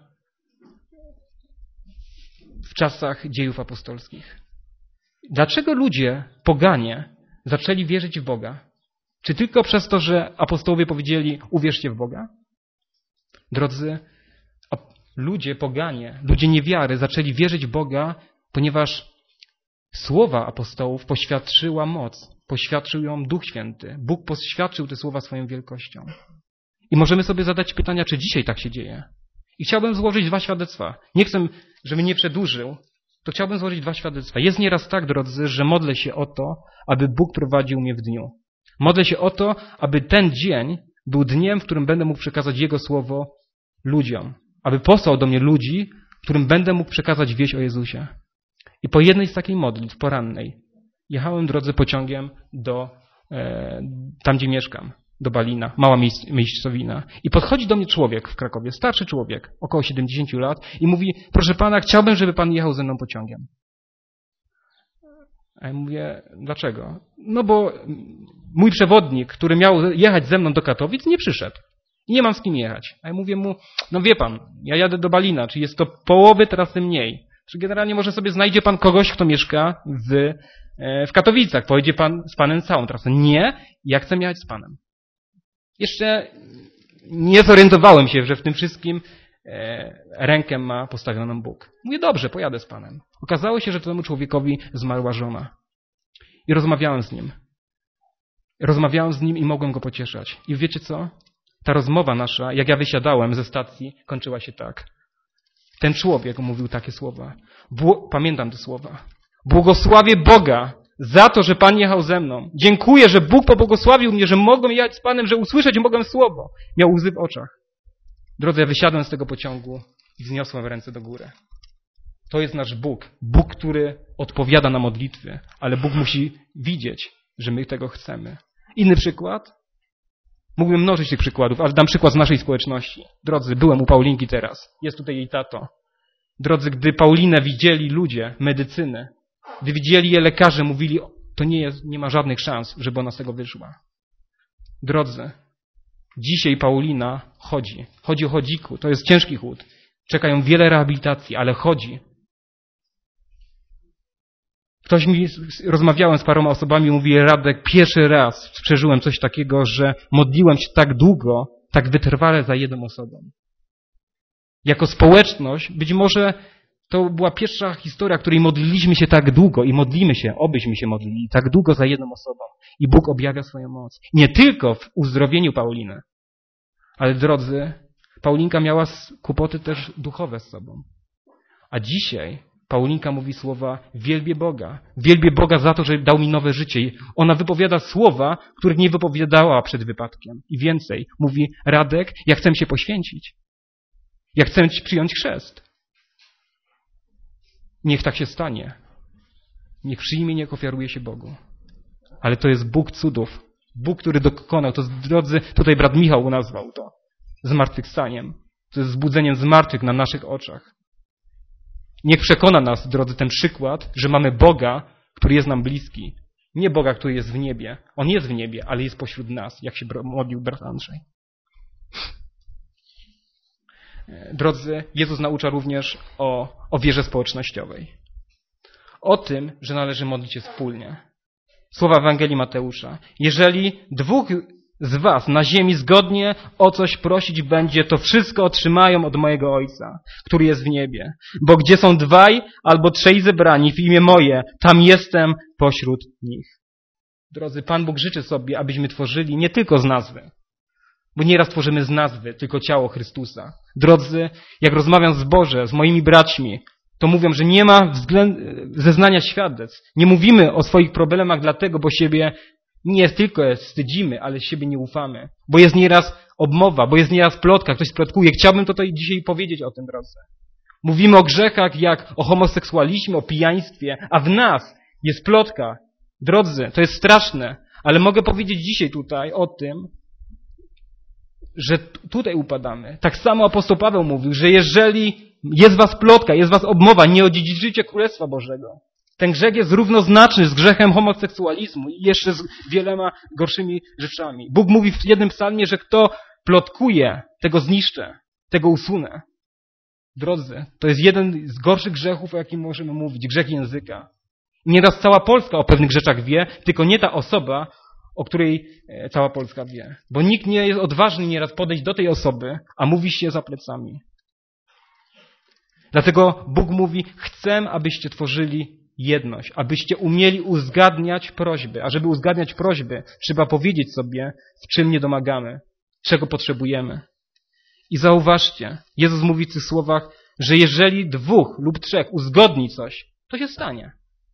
w czasach dziejów apostolskich. Dlaczego ludzie, poganie, zaczęli wierzyć w Boga? Czy tylko przez to, że apostołowie powiedzieli, uwierzcie w Boga? Drodzy, ludzie, poganie, ludzie niewiary zaczęli wierzyć w Boga, ponieważ słowa apostołów poświadczyła moc, poświadczył ją Duch Święty. Bóg poświadczył te słowa swoją wielkością. I możemy sobie zadać pytania, czy dzisiaj tak się dzieje. I chciałbym złożyć dwa świadectwa. Nie chcę, żeby nie przedłużył, to chciałbym złożyć dwa świadectwa. Jest nieraz tak, drodzy, że modlę się o to, aby Bóg prowadził mnie w dniu. Modlę się o to, aby ten dzień był dniem, w którym będę mógł przekazać Jego słowo ludziom. Aby posłał do mnie ludzi, którym będę mógł przekazać wieść o Jezusie. I po jednej z takich modlitw porannej jechałem, drodzy, pociągiem do e, tam, gdzie mieszkam, do Balina, mała miejsc, miejscowina. I podchodzi do mnie człowiek w Krakowie, starszy człowiek, około siedemdziesięciu lat i mówi, proszę pana, chciałbym, żeby pan jechał ze mną pociągiem. A ja mówię, dlaczego? No bo mój przewodnik, który miał jechać ze mną do Katowic, nie przyszedł. I nie mam z kim jechać. A ja mówię mu, no wie pan, ja jadę do Balina, czy jest to połowy trasy mniej. Czy generalnie może sobie znajdzie pan kogoś, kto mieszka w, w Katowicach. Pojedzie pan z panem całą trasę. Nie, ja chcę jechać z panem. Jeszcze nie zorientowałem się, że w tym wszystkim rękę ma postawioną Bóg. Mówię, dobrze, pojadę z panem. Okazało się, że temu człowiekowi zmarła żona. I rozmawiałem z nim. Rozmawiałem z nim i mogłem go pocieszać. I wiecie co? Ta rozmowa nasza, jak ja wysiadałem ze stacji, kończyła się tak. Ten człowiek mówił takie słowa. Bło- Pamiętam te słowa. Błogosławię Boga za to, że Pan jechał ze mną. Dziękuję, że Bóg pobłogosławił mnie, że mogłem jechać z Panem, że usłyszeć mogłem słowo. Miał łzy w oczach. Drodzy, ja wysiadłem z tego pociągu i wzniosłem ręce do góry. To jest nasz Bóg. Bóg, który odpowiada na modlitwy, ale Bóg musi widzieć, że my tego chcemy. Inny przykład. Mógłbym mnożyć tych przykładów, ale dam przykład z naszej społeczności. Drodzy, byłem u Paulinki teraz. Jest tutaj jej tato. Drodzy, gdy Paulinę widzieli ludzie, medycyny, gdy widzieli je lekarze, mówili, to nie, jest, nie ma żadnych szans, żeby ona z tego wyszła. Drodzy, dzisiaj Paulina chodzi. Chodzi o chodziku. To jest ciężki chód. Czekają wiele rehabilitacji, ale chodzi. Ktoś mi, rozmawiałem z paroma osobami i mówi, Radek, pierwszy raz przeżyłem coś takiego, że modliłem się tak długo, tak wytrwale za jedną osobą. Jako społeczność, być może to była pierwsza historia, w której modliliśmy się tak długo i modlimy się, obyśmy się modlili, tak długo za jedną osobą. I Bóg objawia swoją moc. Nie tylko w uzdrowieniu Pauliny, ale drodzy, Paulinka miała kłopoty też duchowe z sobą. A dzisiaj Paulinka mówi słowa, wielbię Boga. Wielbię Boga za to, że dał mi nowe życie. Ona wypowiada słowa, których nie wypowiadała przed wypadkiem. I więcej, mówi, Radek, ja chcę się poświęcić. Ja chcę przyjąć chrzest. Niech tak się stanie. Niech przyjmie, niech ofiaruje się Bogu. Ale to jest Bóg cudów. Bóg, który dokonał. To, drodzy, tutaj brat Michał nazwał to zmartwychwstaniem. To jest zbudzeniem z martwych na naszych oczach. Niech przekona nas, drodzy, ten przykład, że mamy Boga, który jest nam bliski. Nie Boga, który jest w niebie. On jest w niebie, ale jest pośród nas, jak się modlił brat Andrzej. Drodzy, Jezus naucza również o, o wierze społecznościowej. O tym, że należy modlić się wspólnie. Słowa Ewangelii Mateusza. Jeżeli dwóch z was na ziemi zgodnie o coś prosić będzie, to wszystko otrzymają od mojego Ojca, który jest w niebie. Bo gdzie są dwaj albo trzej zebrani w imię moje, tam jestem pośród nich. Drodzy, Pan Bóg życzy sobie, abyśmy tworzyli nie tylko z nazwy, bo nieraz tworzymy z nazwy tylko ciało Chrystusa. Drodzy, jak rozmawiam z Boże, z moimi braćmi, to mówią, że nie ma względ... zeznania świadectw. Nie mówimy o swoich problemach dlatego, bo siebie nie tylko wstydzimy, ale siebie nie ufamy. Bo jest nieraz obmowa, bo jest nieraz plotka, ktoś splotkuje. Chciałbym tutaj dzisiaj powiedzieć o tym, drodzy. Mówimy o grzechach jak o homoseksualizmie, o pijaństwie, a w nas jest plotka. Drodzy, to jest straszne, ale mogę powiedzieć dzisiaj tutaj o tym, że tutaj upadamy. Tak samo apostoł Paweł mówił, że jeżeli jest was plotka, jest was obmowa, nie odziedziczycie Królestwa Bożego. Ten grzech jest równoznaczny z grzechem homoseksualizmu i jeszcze z wieloma gorszymi rzeczami. Bóg mówi w jednym psalmie, że kto plotkuje, tego zniszczę, tego usunę. Drodzy, to jest jeden z gorszych grzechów, o jakim możemy mówić, grzech języka. Nieraz cała Polska o pewnych rzeczach wie, tylko nie ta osoba, o której cała Polska wie. Bo nikt nie jest odważny nieraz podejść do tej osoby, a mówi się za plecami. Dlatego Bóg mówi, chcę, abyście tworzyli jedność, abyście umieli uzgadniać prośby. A żeby uzgadniać prośby, trzeba powiedzieć sobie, w czym nie domagamy, czego potrzebujemy. I zauważcie, Jezus mówi w tych słowach, że jeżeli dwóch lub trzech uzgodni coś, to się stanie.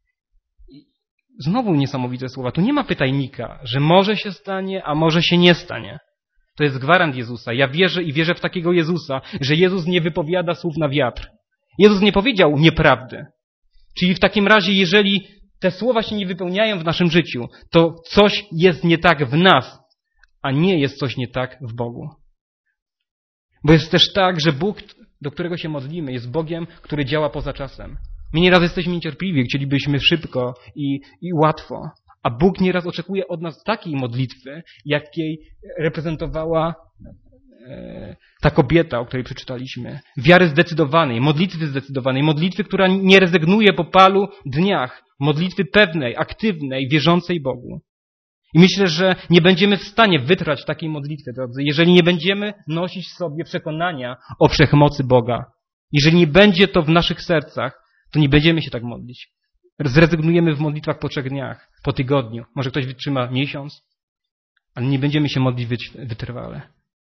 Znowu niesamowite słowa. Tu nie ma pytajnika, że może się stanie, a może się nie stanie. To jest gwarant Jezusa. Ja wierzę i wierzę w takiego Jezusa, że Jezus nie wypowiada słów na wiatr. Jezus nie powiedział nieprawdy. Czyli w takim razie, jeżeli te słowa się nie wypełniają w naszym życiu, to coś jest nie tak w nas, a nie jest coś nie tak w Bogu. Bo jest też tak, że Bóg, do którego się modlimy, jest Bogiem, który działa poza czasem. My nieraz jesteśmy niecierpliwi, chcielibyśmy szybko i, i łatwo. A Bóg nieraz oczekuje od nas takiej modlitwy, jakiej reprezentowała e, ta kobieta, o której przeczytaliśmy. Wiary zdecydowanej, modlitwy zdecydowanej, modlitwy, która nie rezygnuje po palu dniach. Modlitwy pewnej, aktywnej, wierzącej Bogu. I myślę, że nie będziemy w stanie wytrwać takiej modlitwy, drodzy, jeżeli nie będziemy nosić w sobie przekonania o wszechmocy Boga. Jeżeli nie będzie to w naszych sercach, to nie będziemy się tak modlić. Zrezygnujemy w modlitwach po trzech dniach, po tygodniu. Może ktoś wytrzyma miesiąc, ale nie będziemy się modlić wytrwale.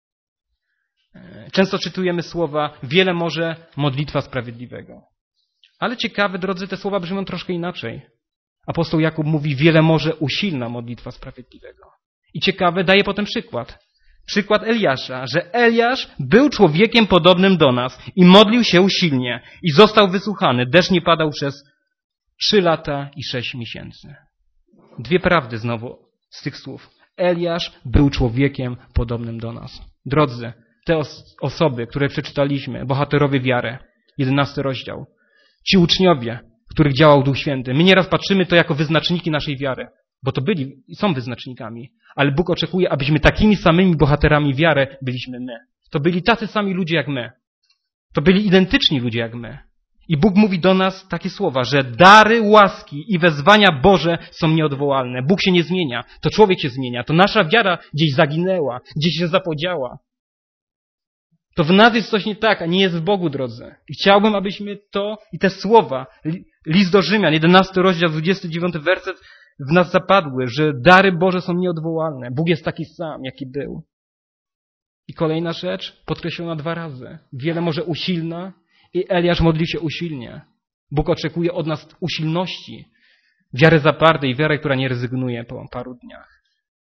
Często czytujemy słowa, wiele może modlitwa sprawiedliwego. Ale ciekawe, drodzy, te słowa brzmią troszkę inaczej. Apostoł Jakub mówi, wiele może usilna modlitwa sprawiedliwego. I ciekawe, daje potem przykład. Przykład Eliasza, że Eliasz był człowiekiem podobnym do nas i modlił się usilnie i został wysłuchany. Deszcz nie padał przez trzy lata i sześć miesięcy. Dwie prawdy znowu z tych słów. Eliasz był człowiekiem podobnym do nas. Drodzy, te os- osoby, które przeczytaliśmy, bohaterowie wiary, jedenasty rozdział, ci uczniowie, w których działał Duch Święty. My nieraz patrzymy to jako wyznaczniki naszej wiary, bo to byli i są wyznacznikami, ale Bóg oczekuje, abyśmy takimi samymi bohaterami wiary byliśmy my. To byli tacy sami ludzie jak my. To byli identyczni ludzie jak my. I Bóg mówi do nas takie słowa, że dary łaski i wezwania Boże są nieodwołalne. Bóg się nie zmienia, to człowiek się zmienia, to nasza wiara gdzieś zaginęła, gdzieś się zapodziała. To w nas jest coś nie tak, a nie jest w Bogu, drodzy. I chciałbym, abyśmy to i te słowa, list do Rzymian, jedenasty rozdział, dwudziesty dziewiąty werset, w nas zapadły, że dary Boże są nieodwołalne. Bóg jest taki sam, jaki był. I kolejna rzecz, podkreślona dwa razy. Wiele może usilna i Eliasz modlił się usilnie. Bóg oczekuje od nas usilności, wiary zapartej, wiary, która nie rezygnuje po paru dniach.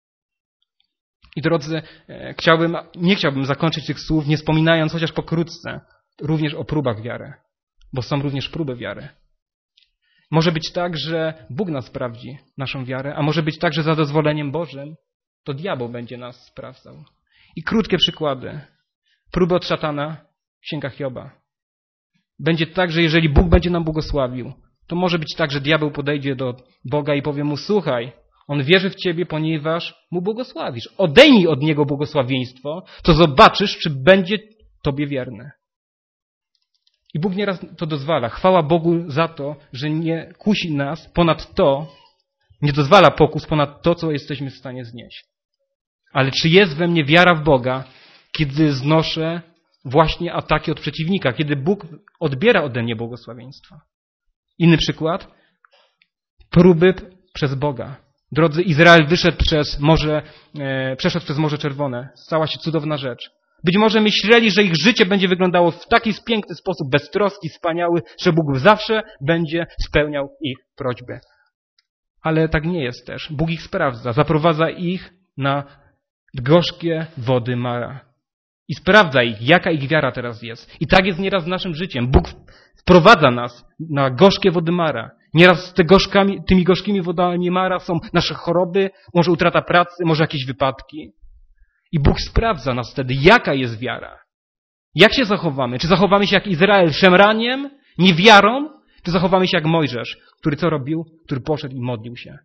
I drodzy, chciałbym, nie chciałbym zakończyć tych słów, nie wspominając chociaż pokrótce również o próbach wiary, bo są również próby wiary. Może być tak, że Bóg nas sprawdzi, naszą wiarę, a może być tak, że za dozwoleniem Bożym to diabeł będzie nas sprawdzał. I krótkie przykłady. Próby od szatana w księgach Hioba. Będzie tak, że jeżeli Bóg będzie nam błogosławił, to może być tak, że diabeł podejdzie do Boga i powie mu, słuchaj, on wierzy w Ciebie, ponieważ mu błogosławisz. Odejmij od niego błogosławieństwo, to zobaczysz, czy będzie Tobie wierny. I Bóg nieraz to dozwala. Chwała Bogu za to, że nie kusi nas ponad to, nie dozwala pokus ponad to, co jesteśmy w stanie znieść. Ale czy jest we mnie wiara w Boga, kiedy znoszę właśnie ataki od przeciwnika, kiedy Bóg odbiera ode mnie błogosławieństwa? Inny przykład. Próby przez Boga. Drodzy, Izrael wyszedł przez morze, e, przeszedł przez Morze Czerwone. Stała się cudowna rzecz. Być może myśleli, że ich życie będzie wyglądało w taki piękny sposób, beztroski, wspaniały, że Bóg zawsze będzie spełniał ich prośby. Ale tak nie jest też. Bóg ich sprawdza, zaprowadza ich na gorzkie wody Mara. i sprawdza ich, jaka ich wiara teraz jest. I tak jest nieraz z naszym życiem. Bóg wprowadza nas na gorzkie wody Mara. Nieraz te gorzkami, tymi gorzkimi wodami Mara są nasze choroby, może utrata pracy, może jakieś wypadki. I Bóg sprawdza nas wtedy, jaka jest wiara. Jak się zachowamy? Czy zachowamy się jak Izrael szemraniem, niewiarą, czy zachowamy się jak Mojżesz, który co robił? Który poszedł i modlił się.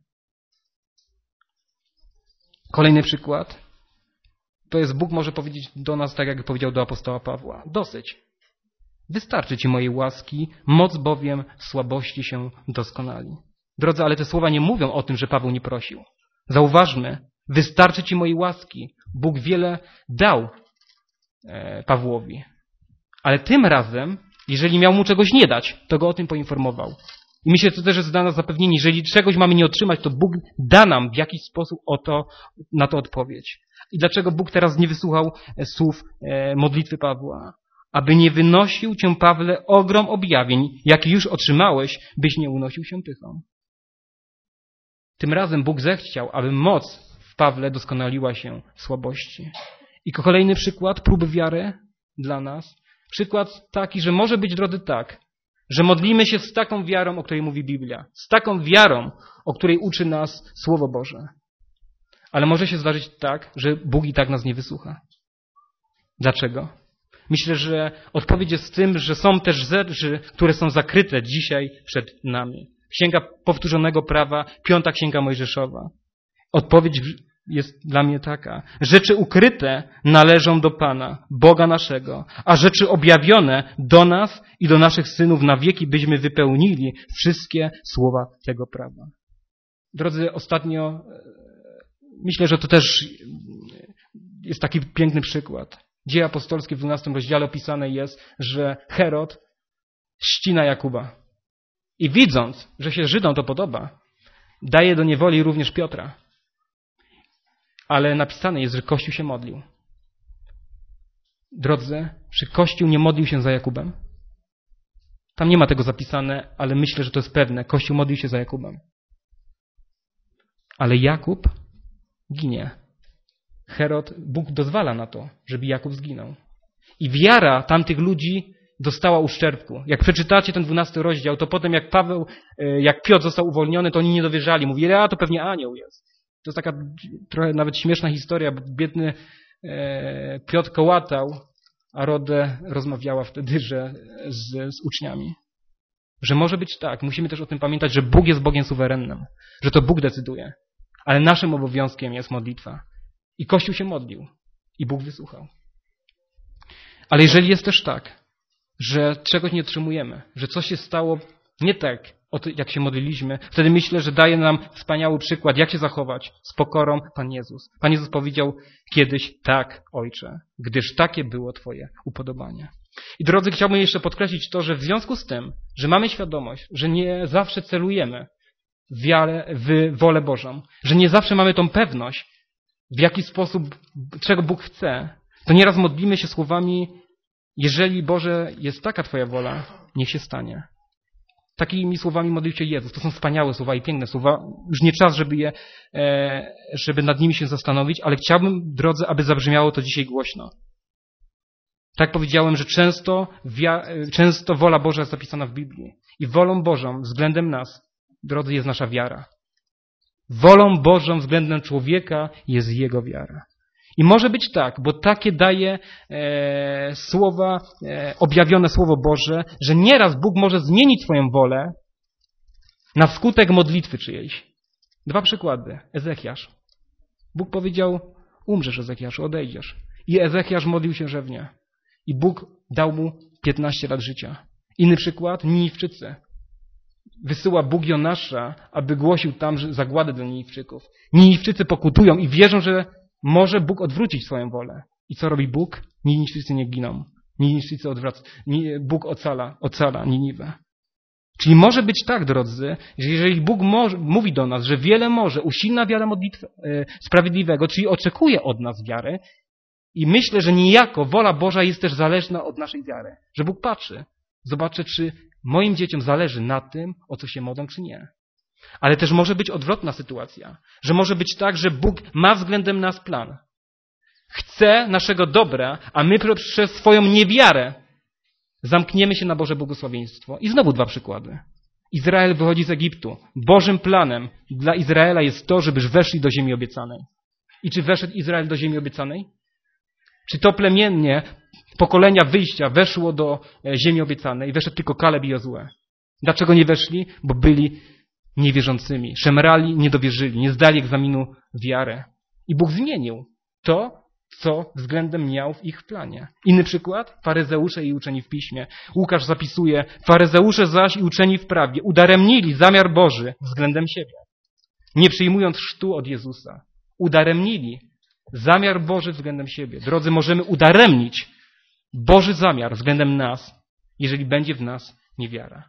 Kolejny przykład. To jest Bóg może powiedzieć do nas tak, jak powiedział do apostoła Pawła. Dosyć. Wystarczy ci mojej łaski, moc bowiem w słabości się doskonali. Drodzy, ale te słowa nie mówią o tym, że Paweł nie prosił. Zauważmy, wystarczy ci mojej łaski. Bóg wiele dał e, Pawłowi. Ale tym razem, jeżeli miał mu czegoś nie dać, to go o tym poinformował. I myślę, że to też jest dla nas zapewnienie. Jeżeli czegoś mamy nie otrzymać, to Bóg da nam w jakiś sposób o to, na to odpowiedź. I dlaczego Bóg teraz nie wysłuchał słów e, modlitwy Pawła? Aby nie wynosił cię, Pawle, ogrom objawień, jaki już otrzymałeś, byś nie unosił się pychą. Tym razem Bóg zechciał, aby moc w Pawle doskonaliła się w słabości. I kolejny przykład próby wiary dla nas. Przykład taki, że może być, drodzy, tak, że modlimy się z taką wiarą, o której mówi Biblia, z taką wiarą, o której uczy nas Słowo Boże. Ale może się zdarzyć tak, że Bóg i tak nas nie wysłucha. Dlaczego? Myślę, że odpowiedź jest w tym, że są też rzeczy, które są zakryte dzisiaj przed nami. Księga Powtórzonego Prawa, Piąta Księga Mojżeszowa. Odpowiedź jest dla mnie taka. Rzeczy ukryte należą do Pana, Boga naszego, a rzeczy objawione do nas i do naszych synów na wieki, byśmy wypełnili wszystkie słowa tego prawa. Drodzy, ostatnio myślę, że to też jest taki piękny przykład. Dzieje apostolskie w dwunastym rozdziale opisane jest, że Herod ścina Jakuba. I widząc, że się Żydom to podoba, daje do niewoli również Piotra. Ale napisane jest, że Kościół się modlił. Drodzy, czy Kościół nie modlił się za Jakubem? Tam nie ma tego zapisane, ale myślę, że to jest pewne. Kościół modlił się za Jakubem. Ale Jakub ginie. Herod, Bóg dozwala na to, żeby Jakub zginął. I wiara tamtych ludzi dostała uszczerbku. Jak przeczytacie ten dwunasty rozdział, to potem jak Paweł, jak Piotr został uwolniony, to oni nie dowierzali. Mówili, a to pewnie anioł jest. To jest taka trochę nawet śmieszna historia, bo biedny Piotr kołatał, a Rodę rozmawiała wtedy że z, z uczniami. Że może być tak. Musimy też o tym pamiętać, że Bóg jest Bogiem suwerennym. Że to Bóg decyduje. Ale naszym obowiązkiem jest modlitwa. I Kościół się modlił. I Bóg wysłuchał. Ale jeżeli jest też tak, że czegoś nie otrzymujemy, że coś się stało nie tak, jak się modliliśmy, wtedy myślę, że daje nam wspaniały przykład, jak się zachować z pokorą Pan Jezus. Pan Jezus powiedział kiedyś, tak, Ojcze, gdyż takie było Twoje upodobanie. I drodzy, chciałbym jeszcze podkreślić to, że w związku z tym, że mamy świadomość, że nie zawsze celujemy w, wiarę, w wolę Bożą, że nie zawsze mamy tą pewność, w jaki sposób, czego Bóg chce, to nieraz modlimy się słowami, jeżeli Boże jest taka Twoja wola, niech się stanie. Takimi słowami modlił się Jezus. To są wspaniałe słowa i piękne słowa. Już nie czas, żeby je, żeby nad nimi się zastanowić, ale chciałbym, drodzy, aby zabrzmiało to dzisiaj głośno. Tak powiedziałem, że często, często wola Boża jest zapisana w Biblii. I wolą Bożą względem nas, drodzy, jest nasza wiara. Wolą Bożą względem człowieka jest jego wiara. I może być tak, bo takie daje e, słowa, e, objawione Słowo Boże, że nieraz Bóg może zmienić swoją wolę na skutek modlitwy czyjejś. Dwa przykłady. Ezechiasz. Bóg powiedział, umrzesz, Ezechiaszu, odejdziesz. I Ezechiasz modlił się rzewnie. I Bóg dał mu piętnaście lat życia. Inny przykład, Niniwczycy. Wysyła Bóg Jonasza, aby głosił tam zagładę dla Niniwczyków. Niniwczycy pokutują i wierzą, że może Bóg odwrócić swoją wolę. I co robi Bóg? Niniwczycy nie giną. Niniwczycy odwraca. Bóg ocala, ocala Niniwę. Czyli może być tak, drodzy, że jeżeli Bóg może, mówi do nas, że wiele może, usilna wiara modlitwy e, sprawiedliwego, czyli oczekuje od nas wiary, i myślę, że niejako wola Boża jest też zależna od naszej wiary. Że Bóg patrzy, zobaczy, czy moim dzieciom zależy na tym, o co się modlą, czy nie. Ale też może być odwrotna sytuacja. Że może być tak, że Bóg ma względem nas plan. chce naszego dobra, a my przez swoją niewiarę zamkniemy się na Boże błogosławieństwo. I znowu dwa przykłady. Izrael wychodzi z Egiptu. Bożym planem dla Izraela jest to, żebyś weszli do ziemi obiecanej. I czy weszedł Izrael do ziemi obiecanej? Czy to plemiennie pokolenia wyjścia weszło do ziemi obiecanej? Weszedł tylko Kaleb i Jozue. Dlaczego nie weszli? Bo byli niewierzącymi. Szemrali, nie dowierzyli, nie zdali egzaminu wiarę. I Bóg zmienił to, co względem miał w ich planie. Inny przykład? Faryzeusze i uczeni w piśmie. Łukasz zapisuje, faryzeusze zaś i uczeni w prawie udaremnili zamiar Boży względem siebie. Nie przyjmując chrztu od Jezusa. Udaremnili zamiar Boży względem siebie. Drodzy, możemy udaremnić Boży zamiar względem nas, jeżeli będzie w nas niewiara.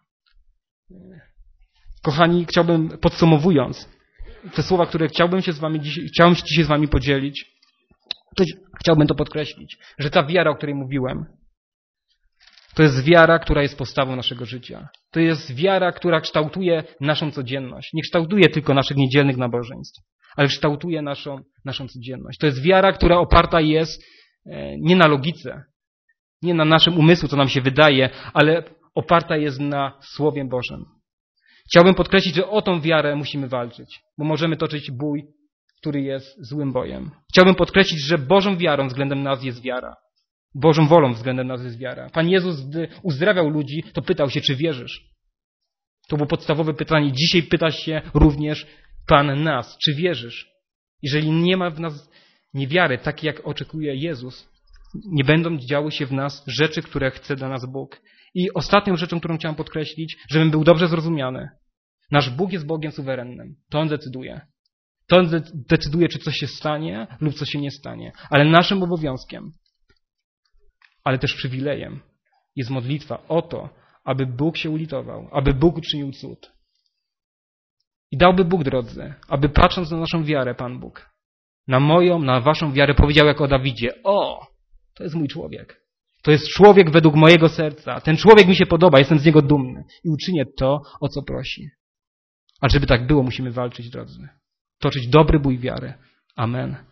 Kochani, chciałbym, podsumowując te słowa, które chciałbym się z wami dzisiaj, chciałem się dzisiaj z wami podzielić, to chciałbym to podkreślić, że ta wiara, o której mówiłem, to jest wiara, która jest podstawą naszego życia. To jest wiara, która kształtuje naszą codzienność. Nie kształtuje tylko naszych niedzielnych nabożeństw, ale kształtuje naszą, naszą codzienność. To jest wiara, która oparta jest nie na logice, nie na naszym umysłu, co nam się wydaje, ale oparta jest na Słowie Bożym. Chciałbym podkreślić, że o tą wiarę musimy walczyć, bo możemy toczyć bój, który jest złym bojem. Chciałbym podkreślić, że Bożą wiarą względem nas jest wiara. Bożą wolą względem nas jest wiara. Pan Jezus, gdy uzdrawiał ludzi, to pytał się, czy wierzysz? To było podstawowe pytanie. Dzisiaj pyta się również Pan nas, czy wierzysz? Jeżeli nie ma w nas niewiary, takiej jak oczekuje Jezus, nie będą działy się w nas rzeczy, które chce dla nas Bóg. I ostatnią rzeczą, którą chciałem podkreślić, żebym był dobrze zrozumiany. Nasz Bóg jest Bogiem suwerennym. To On decyduje. To On decyduje, czy coś się stanie lub coś się nie stanie. Ale naszym obowiązkiem, ale też przywilejem jest modlitwa o to, aby Bóg się ulitował, aby Bóg uczynił cud. I dałby Bóg, drodzy, aby patrząc na naszą wiarę, Pan Bóg, na moją, na waszą wiarę powiedział jak o Dawidzie, o, to jest mój człowiek. To jest człowiek według mojego serca. Ten człowiek mi się podoba, jestem z niego dumny. I uczynię to, o co prosi. A żeby tak było, musimy walczyć, drodzy. Toczyć dobry bój wiary. Amen.